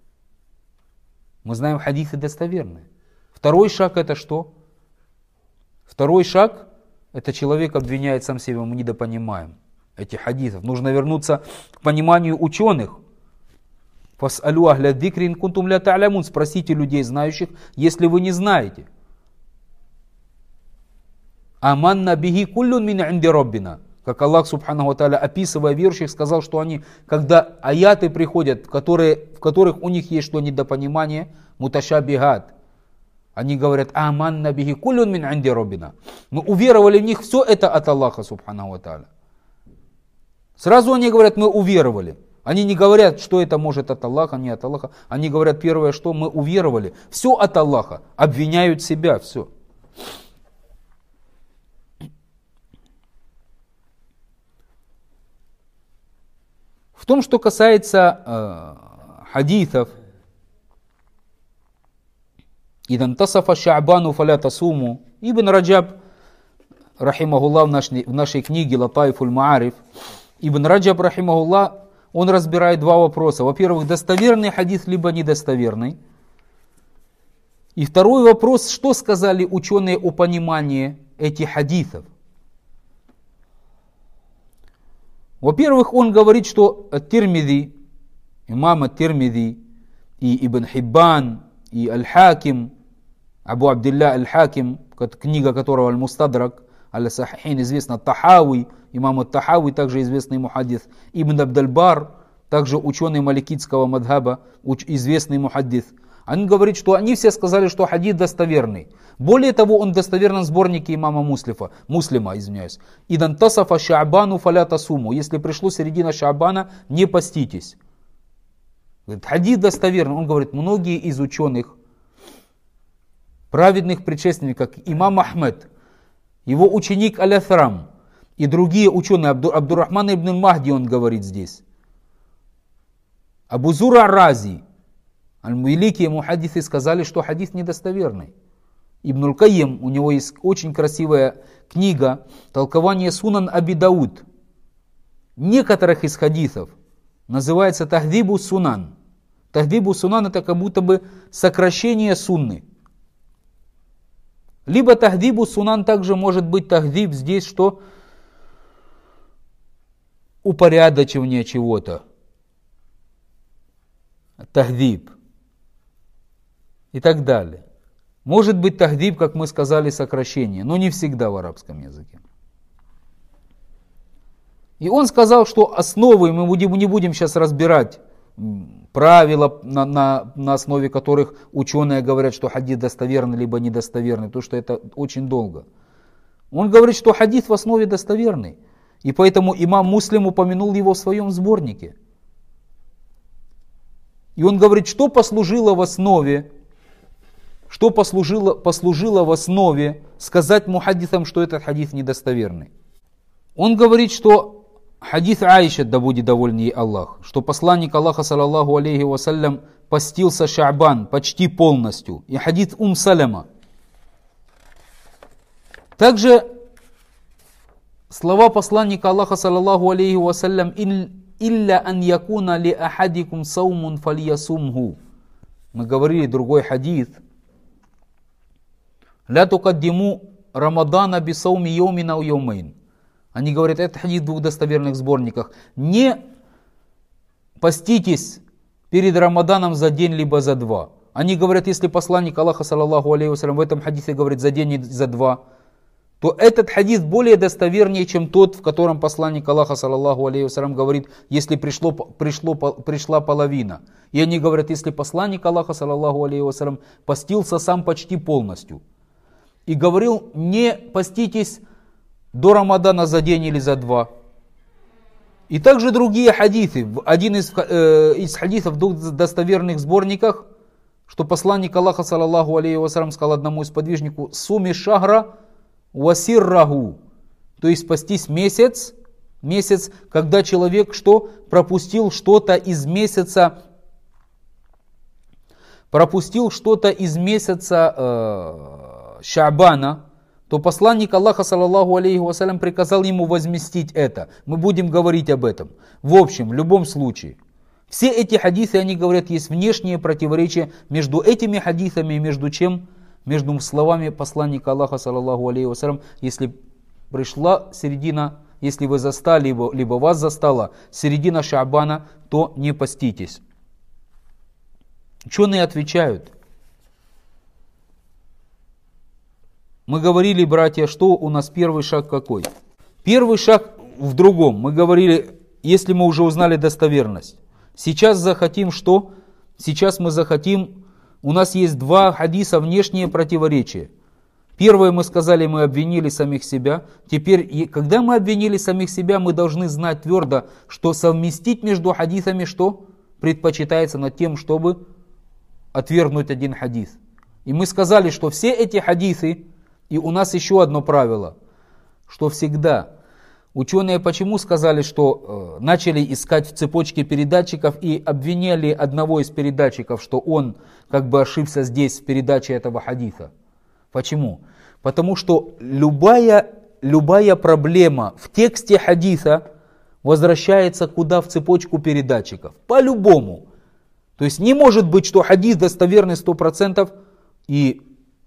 Мы знаем, хадисы достоверные. Второй шаг это что? Второй шаг это человек обвиняет сам себя. Мы недопонимаем этих хадисов. Нужно вернуться к пониманию ученых. Фас'алю ахля дзикри ин кунтум ля та'лямун. Спросите людей знающих, если вы не знаете. Аманна бихи куллун мин инди роббина. Как Аллах субханаху ва тааля, описывая верующих, сказал, что они, когда аяты приходят, которые, в которых у них есть что недопонимание, муташабихат, они говорят: аманна бихи куллун мин инди роббина. Мы уверовали в них, все это от Аллаха субханаху ва тааля. Сразу они говорят: мы уверовали. Они не говорят, что это может от Аллаха, не от Аллаха. Они говорят первое, что мы уверовали. Все от Аллаха. Обвиняют себя, все. В том, что касается э, хадисов, «Идан тасафа ша'бану фаля тасуму», Ибн Раджаб, рахимахуллах, в нашей, в нашей книге «Латаифуль Маариф», Ибн Раджаб, рахимахуллах, он разбирает два вопроса. Во-первых, достоверный хадис, либо недостоверный. И второй вопрос, что сказали ученые о понимании этих хадисов. Во-первых, он говорит, что Ат-Тирмизи, имам Ат-Тирмизи, и Ибн Хиббан, и Аль-Хаким, Абу Абдилля Аль-Хаким, книга которого Аль-Мустадрак, Аль-Сахихин, известно, Тахави, имам Ат-Тахави, также известный мухаддис, Ибн Абдальбар, также ученый маликитского мадхаба, известный мухаддис. Он говорит, что они все сказали, что хадис достоверный. Более того, он достоверен в сборнике имама Муслифа, Муслима, извиняюсь. «Идан тасафа ша'бану фаля тасуму». Если пришло середина Ша'бана, не поститесь. Говорит, хадис достоверный. Он говорит, многие из ученых, праведных предшественников, как имам Ахмед, его ученик Аль-Атhrам и другие ученые, Абду, Абдуррахман ибн Махди, он говорит здесь, Абу Зур ар-Рази, великие мухаддисы сказали, что хадис недостоверный. Ибн Аль-Кайим, у него есть очень красивая книга «Толкование Сунан Аби Дауд». Некоторых из хадисов называется Тахдибу Сунан. Тахдибу Сунан это как будто бы сокращение сунны. Либо Тахдибу Сунан также может быть тахдиб здесь, что упорядочивание чего-то. Тахдиб. И так далее. Может быть тахдиб, как мы сказали, сокращение, но не всегда в арабском языке. И он сказал, что основы, мы будем, не будем сейчас разбирать правила, на, на, на основе которых ученые говорят, что хадис достоверный либо недостоверный, потому что это очень долго. Он говорит, что хадис в основе достоверный, и поэтому имам Муслим упомянул его в своем сборнике. И он говорит, что послужило в основе, что послужило, послужило в основе сказать мухаддисам, что этот хадис недостоверный. Он говорит, что хадис Аиша, да будет доволен ей Аллах, что посланник Аллаха, саллаллаху алейхи вассалям, постился Ша'бан почти полностью. И хадис Ум Салама. Также слова посланника Аллаха, саллаллаху алейхи вассалям, «Илля ан якуна ли ахадикум саумун фальясумху». Мы говорили другой хадис. «Ля тукаддиму Рамадана би сауми йомина у йомейн». Они говорят, это хадис в двух достоверных сборниках. Не поститесь перед Рамаданом за день, либо за два. Они говорят, если посланник Аллаха, саллаллаху алейхи вассалям, в этом хадисе говорит за день и за два, то этот хадис более достовернее, чем тот, в котором посланник Аллаха, саллаллаху алейхи вассалям, говорит, если пришло, пришло, пришла половина. И они говорят, если посланник Аллаха, саллаллаху алейхи вассалям, постился сам почти полностью. И говорил, не поститесь до Рамадана за день или за два. И также другие хадисы. Один из, э, из хадисов в двух достоверных сборниках, что посланник Аллаха, саллаллаху алейхи вассалям, сказал одному из подвижников: «Суми шахра васирраху». То есть спастись месяц, месяц, когда человек что? Пропустил что-то из месяца, пропустил что-то из месяца э, Ша'бана, то посланник Аллаха, саллаллаху алейхи вассалям, приказал ему возместить это. Мы будем говорить об этом. В общем, в любом случае, все эти хадисы, они говорят, есть внешние противоречия между этими хадисами и между чем? Между словами посланника Аллаха, саллаллаху алейхи вассалям, если пришла середина, если вы застали, либо, либо вас застала середина Ша'бана, то не поститесь. Ученые отвечают. Мы говорили, братья, что у нас первый шаг какой? Первый шаг в другом. Мы говорили, если мы уже узнали достоверность. Сейчас захотим что? Сейчас мы захотим, у нас есть два хадиса, внешние противоречия. Первое, мы сказали, мы обвинили самих себя. Теперь, когда мы обвинили самих себя, мы должны знать твердо, что совместить между хадисами что? Предпочитается над тем, чтобы отвергнуть один хадис. И мы сказали, что все эти хадисы, и у нас еще одно правило, что всегда ученые почему сказали, что э, начали искать в цепочке передатчиков и обвиняли одного из передатчиков, что он как бы ошибся здесь в передаче этого хадиса. Почему? Потому что любая, любая проблема в тексте хадиса возвращается куда? В цепочку передатчиков. По-любому. То есть не может быть, что хадис достоверный сто процентов и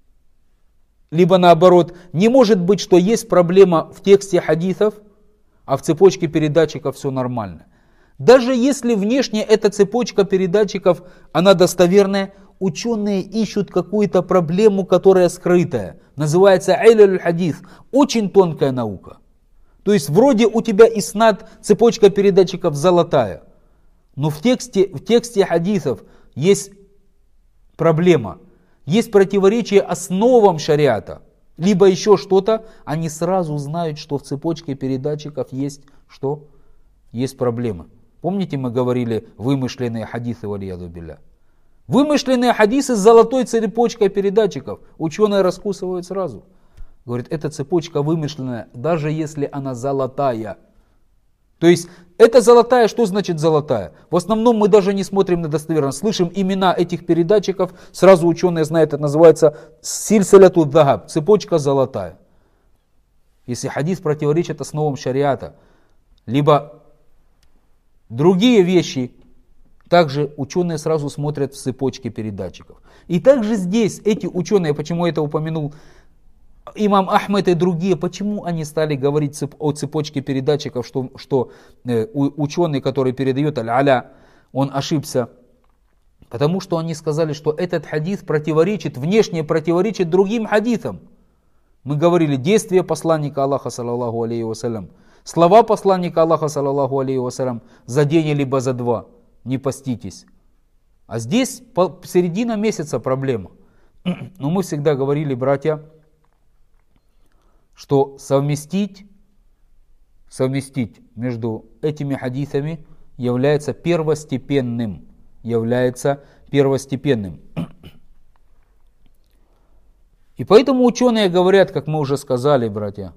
либо наоборот, не может быть, что есть проблема в тексте хадисов, а в цепочке передатчиков все нормально. Даже если внешне эта цепочка передатчиков, она достоверная, ученые ищут какую-то проблему, которая скрытая. Называется айляль хадис. Очень тонкая наука. То есть вроде у тебя иснад, цепочка передатчиков золотая. Но в тексте, в тексте хадисов есть проблема. Есть противоречие основам шариата, либо еще что-то, они сразу знают, что в цепочке передатчиков есть что? Есть проблемы. Помните, мы говорили вымышленные хадисы, валияду билля? Вымышленные хадисы с золотой цепочкой передатчиков. Ученые раскусывают сразу. Говорят, эта цепочка вымышленная, даже если она золотая. То есть, это золотая, что значит золотая? В основном мы даже не смотрим на достоверность. Слышим имена этих передатчиков, сразу ученые знают, это называется сильсиляту дахаб, цепочка золотая. Если хадис противоречит основам шариата, либо другие вещи, также ученые сразу смотрят в цепочке передатчиков. И также здесь эти ученые, почему я это упомянул, имам Ахмед и другие, почему они стали говорить о цепочке передатчиков, что, что э, ученый, который передает аль-аля, он ошибся? Потому что они сказали, что этот хадис противоречит, внешне противоречит другим хадисам. Мы говорили, действия посланника Аллаха, саллаллаху алейхи вассалям, слова посланника Аллаха, саллаллаху алейхи вассалям, за день либо за два, не поститесь. А здесь середина месяца проблема. Но мы всегда говорили, братья, что совместить, совместить между этими хадисами является первостепенным. Является первостепенным. И поэтому ученые говорят, как мы уже сказали, братья,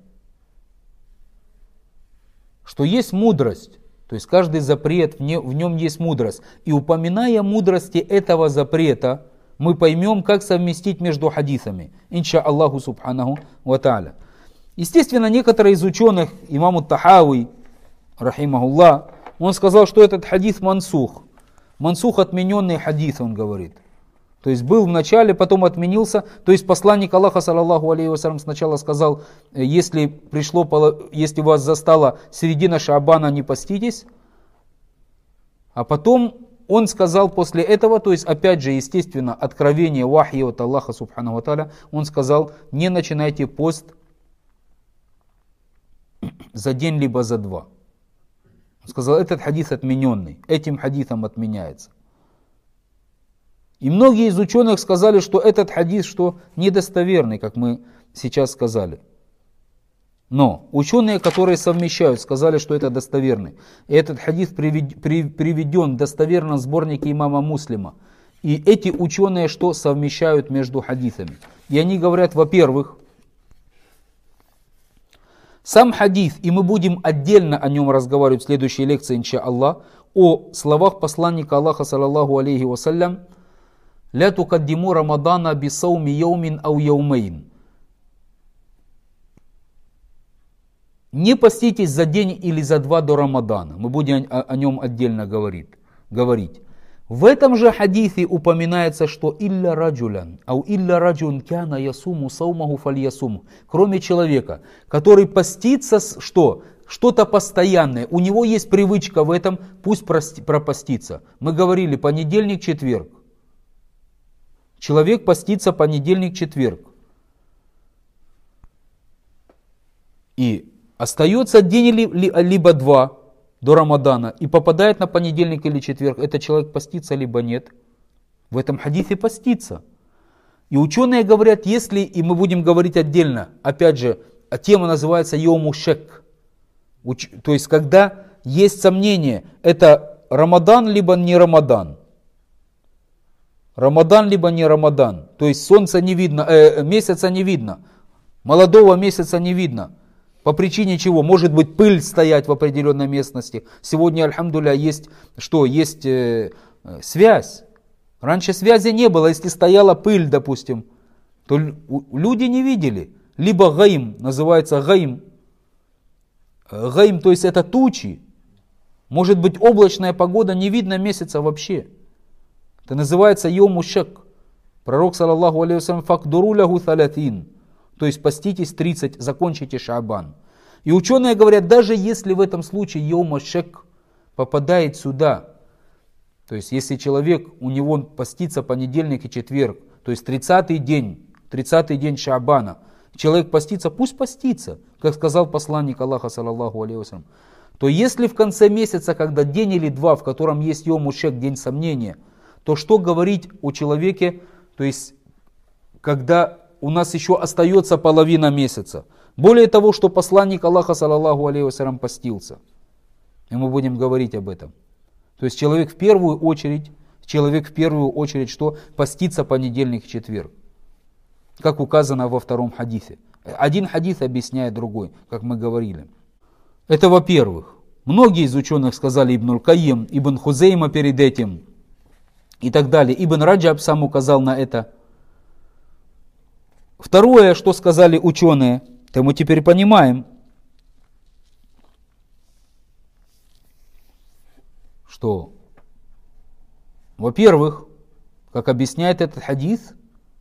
что есть мудрость. То есть каждый запрет, в нем есть мудрость. И упоминая мудрости этого запрета, мы поймем, как совместить между хадисами. Инша Аллаху субханаху ва та'аля. Естественно, некоторые из ученых, имам Тахави, рахимахуллах, он сказал, что этот хадис мансух. Мансух — отмененный хадис, он говорит. То есть был в начале, потом отменился. То есть посланник Аллаха, саллаллаху алейхи вассалям, сначала сказал, если пришло, если вас застала середина Ша'бана, не поститесь. А потом он сказал после этого, то есть опять же, естественно, откровение вахи от Аллаха субхану ва тааля, он сказал, не начинайте пост за день либо за два. Он сказал, этот хадис отмененный, этим хадисом отменяется. И многие из ученых сказали, что этот хадис что недостоверный, как мы сейчас сказали. Но ученые, которые совмещают, сказали, что это достоверный. И этот хадис приведен в достоверном сборнике имама Муслима. И эти ученые что совмещают между хадисами? И они говорят, во-первых, сам хадис, и мы будем отдельно о нем разговаривать в следующей лекции, инша Аллах, о словах посланника Аллаха, саллаллаху алейхи вассалям, «Ля тукаддиму Рамадана бисауми яумин ау яумейн». Не поститесь за день или за два до Рамадана. Мы будем о, о нем отдельно говорить, говорить. В этом же хадисе упоминается, что «илля раджулян, ау илля раджун кяна ясуму саумаху фальясуму». Кроме человека, который постится, что? Что-то постоянное. У него есть привычка в этом, пусть пропастится. Мы говорили понедельник, четверг. Человек постится понедельник, четверг. И остается день либо два до Рамадана и попадает на понедельник или четверг. Этот человек постится либо нет. В этом хадисе постится. И ученые говорят, если, и мы будем говорить отдельно, опять же, тема называется йому шек. То есть, когда есть сомнение, это Рамадан либо не Рамадан. Рамадан либо не Рамадан. То есть солнца не видно, э, месяца не видно. Молодого месяца не видно. По причине чего? Может быть пыль стоять в определенной местности. Сегодня, альхамдулилля, есть что? Есть э, связь. Раньше связи не было. Если стояла пыль, допустим, то люди не видели. Либо гаим, называется гаим. Гаим, то есть это тучи. Может быть облачная погода, не видно месяца вообще. Это называется йому шак. Пророк, саллаллаху алейхи вассалям, факдуру лягу салятин. То есть поститесь тридцать, закончите шаабан. И ученые говорят, даже если в этом случае йому шак попадает сюда, то есть если человек, у него постится понедельник и четверг, то есть тридцатый день, тридцатый день шаабана, человек постится, пусть постится, как сказал посланник Аллаха, саллаллаху алейхи вассалям, то если в конце месяца, когда день или два, в котором есть йому шак, день сомнения, то что говорить о человеке, то есть когда у нас еще остается половина месяца. Более того, что посланник Аллаха, саллаллаху алейхи вассалям, постился. И мы будем говорить об этом. То есть человек в первую очередь, человек в первую очередь, что постится понедельник и четверг. Как указано во втором хадисе. Один хадис объясняет другой, как мы говорили. Это во-первых. Многие из ученых сказали, Ибн Аль-Кайим, Ибн Хузейма перед этим и так далее. Ибн Раджаб сам указал на это. Второе, что сказали ученые, то мы теперь понимаем, что, во-первых, как объясняет этот хадис,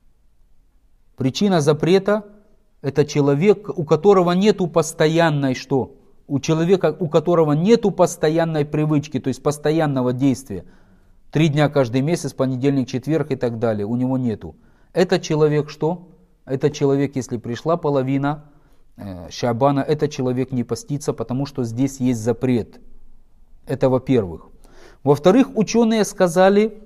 причина запрета – это человек, у которого нету постоянной что? У человека, у которого нету постоянной привычки, то есть постоянного действия. Три дня каждый месяц, понедельник, четверг и так далее, у него нету. Этот человек что? Этот человек, если пришла половина э, шаабана, этот человек не постится, потому что здесь есть запрет. Это во-первых. Во-вторых, ученые сказали,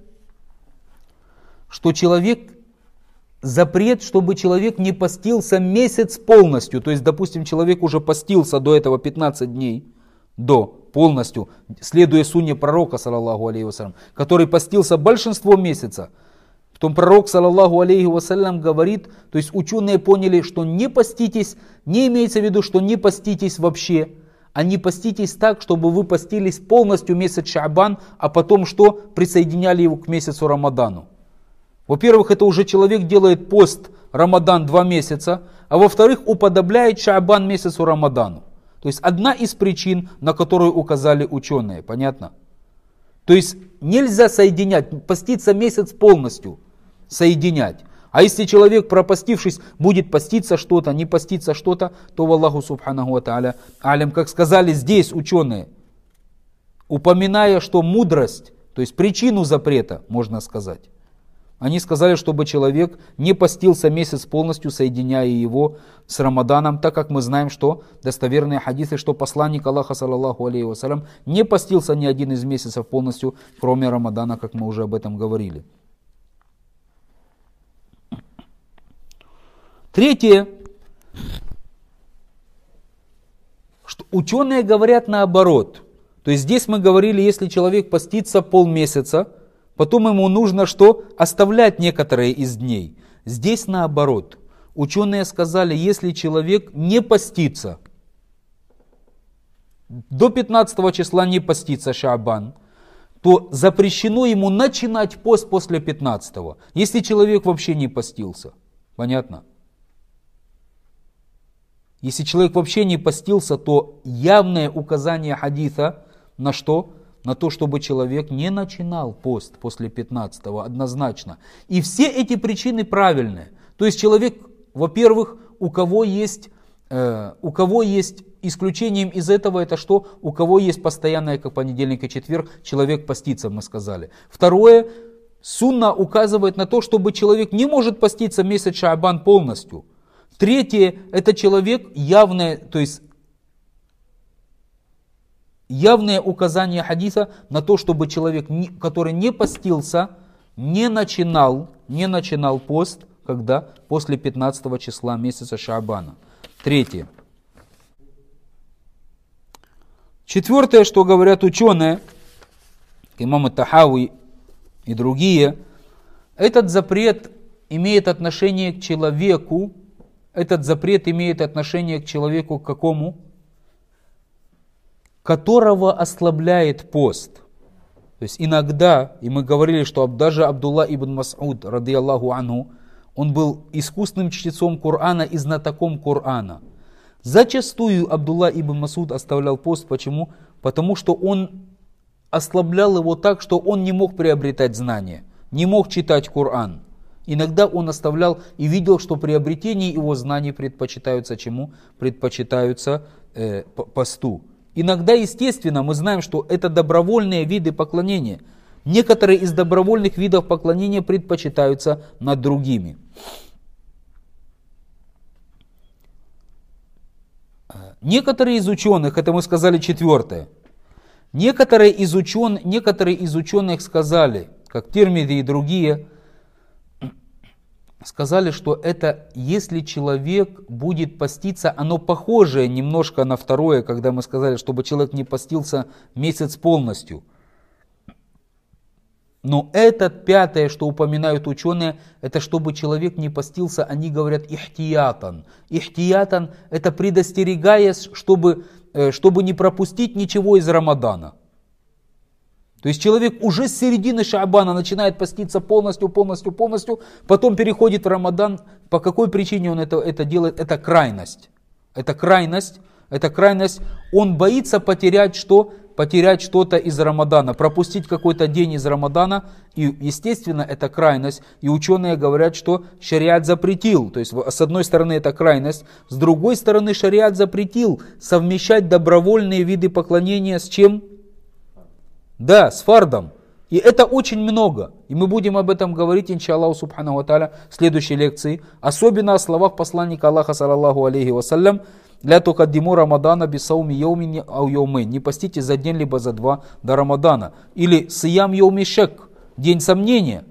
что человек, запрет, чтобы человек не постился месяц полностью. То есть, допустим, человек уже постился до этого пятнадцать дней, до полностью, следуя сунне пророка, саллаллаху алейхи вассалям, который постился большинство месяца. Потом пророк, саллаллаху алейхи вассалям, говорит, то есть ученые поняли, что не поститесь, не имеется в виду, что не поститесь вообще, а не поститесь так, чтобы вы постились полностью месяц шаабан, а потом что? Присоединяли его к месяцу Рамадану. Во-первых, это уже человек делает пост Рамадан два месяца, а во-вторых, уподобляет шаабан месяцу Рамадану. То есть одна из причин, на которую указали ученые, понятно? То есть нельзя соединять, поститься месяц полностью, соединять. А если человек, пропастившись, будет поститься что-то, не поститься что-то, то в Аллаху субханаху ва тааля алям, как сказали здесь ученые, упоминая, что мудрость, то есть причину запрета, можно сказать, они сказали, чтобы человек не постился месяц полностью, соединяя его с Рамаданом, так как мы знаем, что достоверные хадисы, что посланник Аллаха, саллаллаху алейхи вассалям, не постился ни один из месяцев полностью, кроме Рамадана, как мы уже об этом говорили. Третье. Ученые говорят наоборот. То есть здесь мы говорили, если человек постится полмесяца, потом ему нужно что? Оставлять некоторые из дней. Здесь наоборот. Ученые сказали, если человек не постится, до пятнадцатого числа не постится Шаабан, то запрещено ему начинать пост после пятнадцатого, если человек вообще не постился. Понятно? Если человек вообще не постился, то явное указание хадиса на что? На то, чтобы человек не начинал пост после пятнадцатого, однозначно. И все эти причины правильные. То есть человек, во-первых, у кого есть, э, у кого есть исключением из этого, это что? У кого есть постоянное, как понедельник и четверг, человек постится, мы сказали. Второе, сунна указывает на то, чтобы человек не может поститься месяц Шаабан полностью. Третье, это человек явное, то есть явное указание хадиса на то, чтобы человек, который не постился, не начинал, не начинал пост, когда? После пятнадцатого числа месяца Шаабана. Третье. Четвертое, что говорят ученые, имам Тахауи и другие, этот запрет имеет отношение к человеку, этот запрет имеет отношение к человеку к какому? Которого ослабляет пост. То есть иногда, и мы говорили, что даже Абдулла ибн Мас'уд, ради Аллаху анху, он был искусным чтецом Корана и знатоком Корана. Зачастую Абдулла ибн Мас'уд оставлял пост. Почему? Потому что он ослаблял его так, что он не мог приобретать знания, не мог читать Коран. Иногда он оставлял и видел, что приобретение его знаний предпочитаются чему? Предпочитаются э, посту. Иногда, естественно, мы знаем, что это добровольные виды поклонения. Некоторые из добровольных видов поклонения предпочитаются над другими. Некоторые из ученых, это мы сказали четвертое, некоторые из, учен, некоторые из ученых сказали, как Тирмизи и другие, сказали, что это, если человек будет поститься, оно похожее немножко на второе, когда мы сказали, чтобы человек не постился месяц полностью. Но это пятое, что упоминают ученые, это чтобы человек не постился, они говорят ихтиятан. Ихтиятан – это предостерегаясь, чтобы, чтобы не пропустить ничего из Рамадана. То есть человек уже с середины Шаабана начинает поститься полностью, полностью, полностью, потом переходит в Рамадан. По какой причине он это, это делает? Это крайность. Это крайность. Это крайность. Он боится потерять что? Потерять что-то из Рамадана, пропустить какой-то день из Рамадана. И, естественно, это крайность. И ученые говорят, что шариат запретил. То есть, с одной стороны, это крайность. С другой стороны, шариат запретил совмещать добровольные виды поклонения с чем? Да, с фардом. И это очень много. И мы будем об этом говорить, иншаллаху субхану ва тааля, в следующей лекции. Особенно о словах посланника Аллаха, саллаллаху алейхи вассалям, «Ля тукаддиму Рамадана бисауми йаумин ау йаумин». Не постите за день, либо за два до Рамадана. Или сиям йауми шак, день сомнения.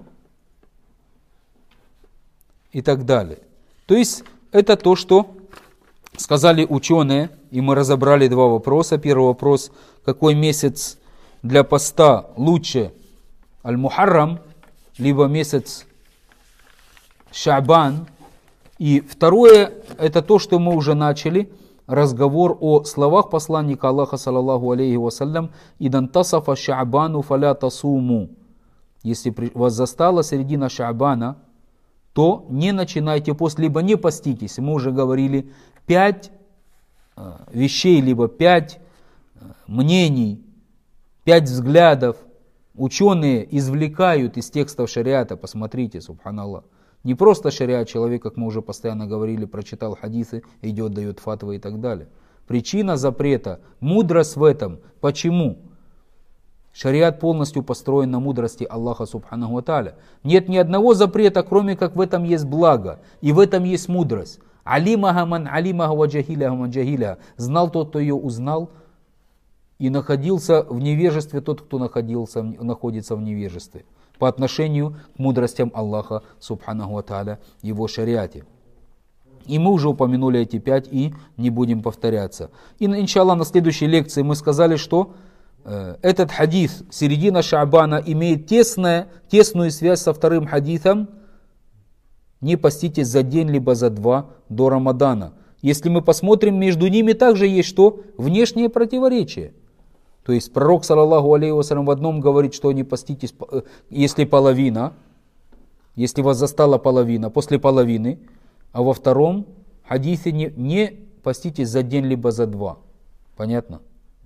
И так далее. То есть, это то, что сказали ученые. И мы разобрали два вопроса. Первый вопрос, какой месяц для поста лучше, Аль-Мухаррам, либо месяц Шаабан. И второе, это то, что мы уже начали, разговор о словах посланника Аллаха, саллаллаху алейхи вассалям, «Идан тасафа Шаабану фаля тасуму». Если вас застала середина Шаабана, то не начинайте пост, либо не поститесь. Мы уже говорили пять вещей, либо пять мнений, пять взглядов ученые извлекают из текстов шариата. Посмотрите, субханаллах. Не просто шариат, человек, как мы уже постоянно говорили, прочитал хадисы, идет, дает фатвы и так далее. Причина запрета, мудрость в этом. Почему? Шариат полностью построен на мудрости Аллаха субханаху ва тааля. Нет ни одного запрета, кроме как в этом есть благо. И в этом есть мудрость. Алимаха ман алимаха ва джахиляха ман джахиляха. Знал тот, кто ее узнал. И находился в невежестве тот, кто находился, находится в невежестве. По отношению к мудростям Аллаха, субханаху ва тааля, его шариате. И мы уже упомянули эти пять и не будем повторяться. И, иншаллах, на следующей лекции мы сказали, что э, этот хадис середина Шаабана имеет тесная, тесную связь со вторым хадисом «Не поститесь за день, либо за два до Рамадана». Если мы посмотрим, между ними также есть что? Внешнее противоречие. То есть пророк, саллаллаху алейхи вассалям, в одном говорит, что не поститесь, если половина, если вас застала половина, после половины, а во втором хадисе не, не поститесь за день, либо за два. Понятно?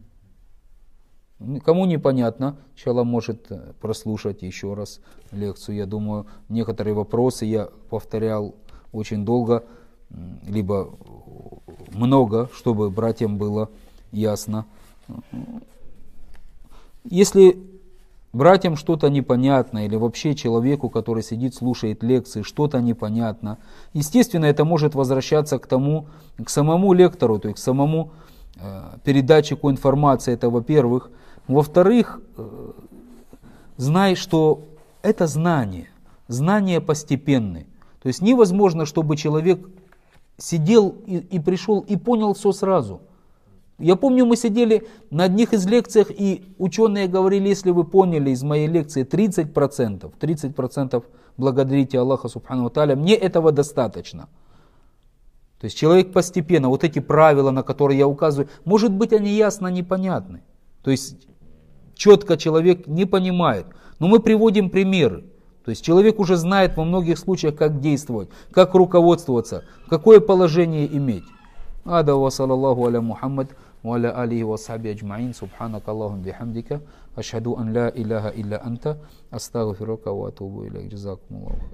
Кому непонятно, иншаллах может прослушать еще раз лекцию. Я думаю, некоторые вопросы я повторял очень долго, либо много, чтобы братьям было ясно. Если братьям что-то непонятно, или вообще человеку, который сидит, слушает лекции, что-то непонятно, естественно, это может возвращаться к тому, к самому лектору, то есть к самому э, передатчику информации, это во-первых. Во-вторых, э, знай, что это знание, знания постепенные. То есть невозможно, чтобы человек сидел и, и пришел и понял все сразу. Я помню, мы сидели на одних из лекциях, и ученые говорили, если вы поняли из моей лекции тридцать процентов, тридцать процентов благодарите Аллаха Субхану ва Тааля, мне этого достаточно. То есть человек постепенно, вот эти правила, на которые я указываю, может быть, они ясно непонятны. То есть четко человек не понимает, но мы приводим примеры. То есть человек уже знает во многих случаях, как действовать, как руководствоваться, какое положение иметь. Ада ва саллаллаху аля Мухаммад ва аля алихи ва сахби аджмаин. Субханака Аллахум бихамдика. Ашхаду ан ла илляха илля анта. Астагфирука ва атубу илейк. Джазакумуллаху.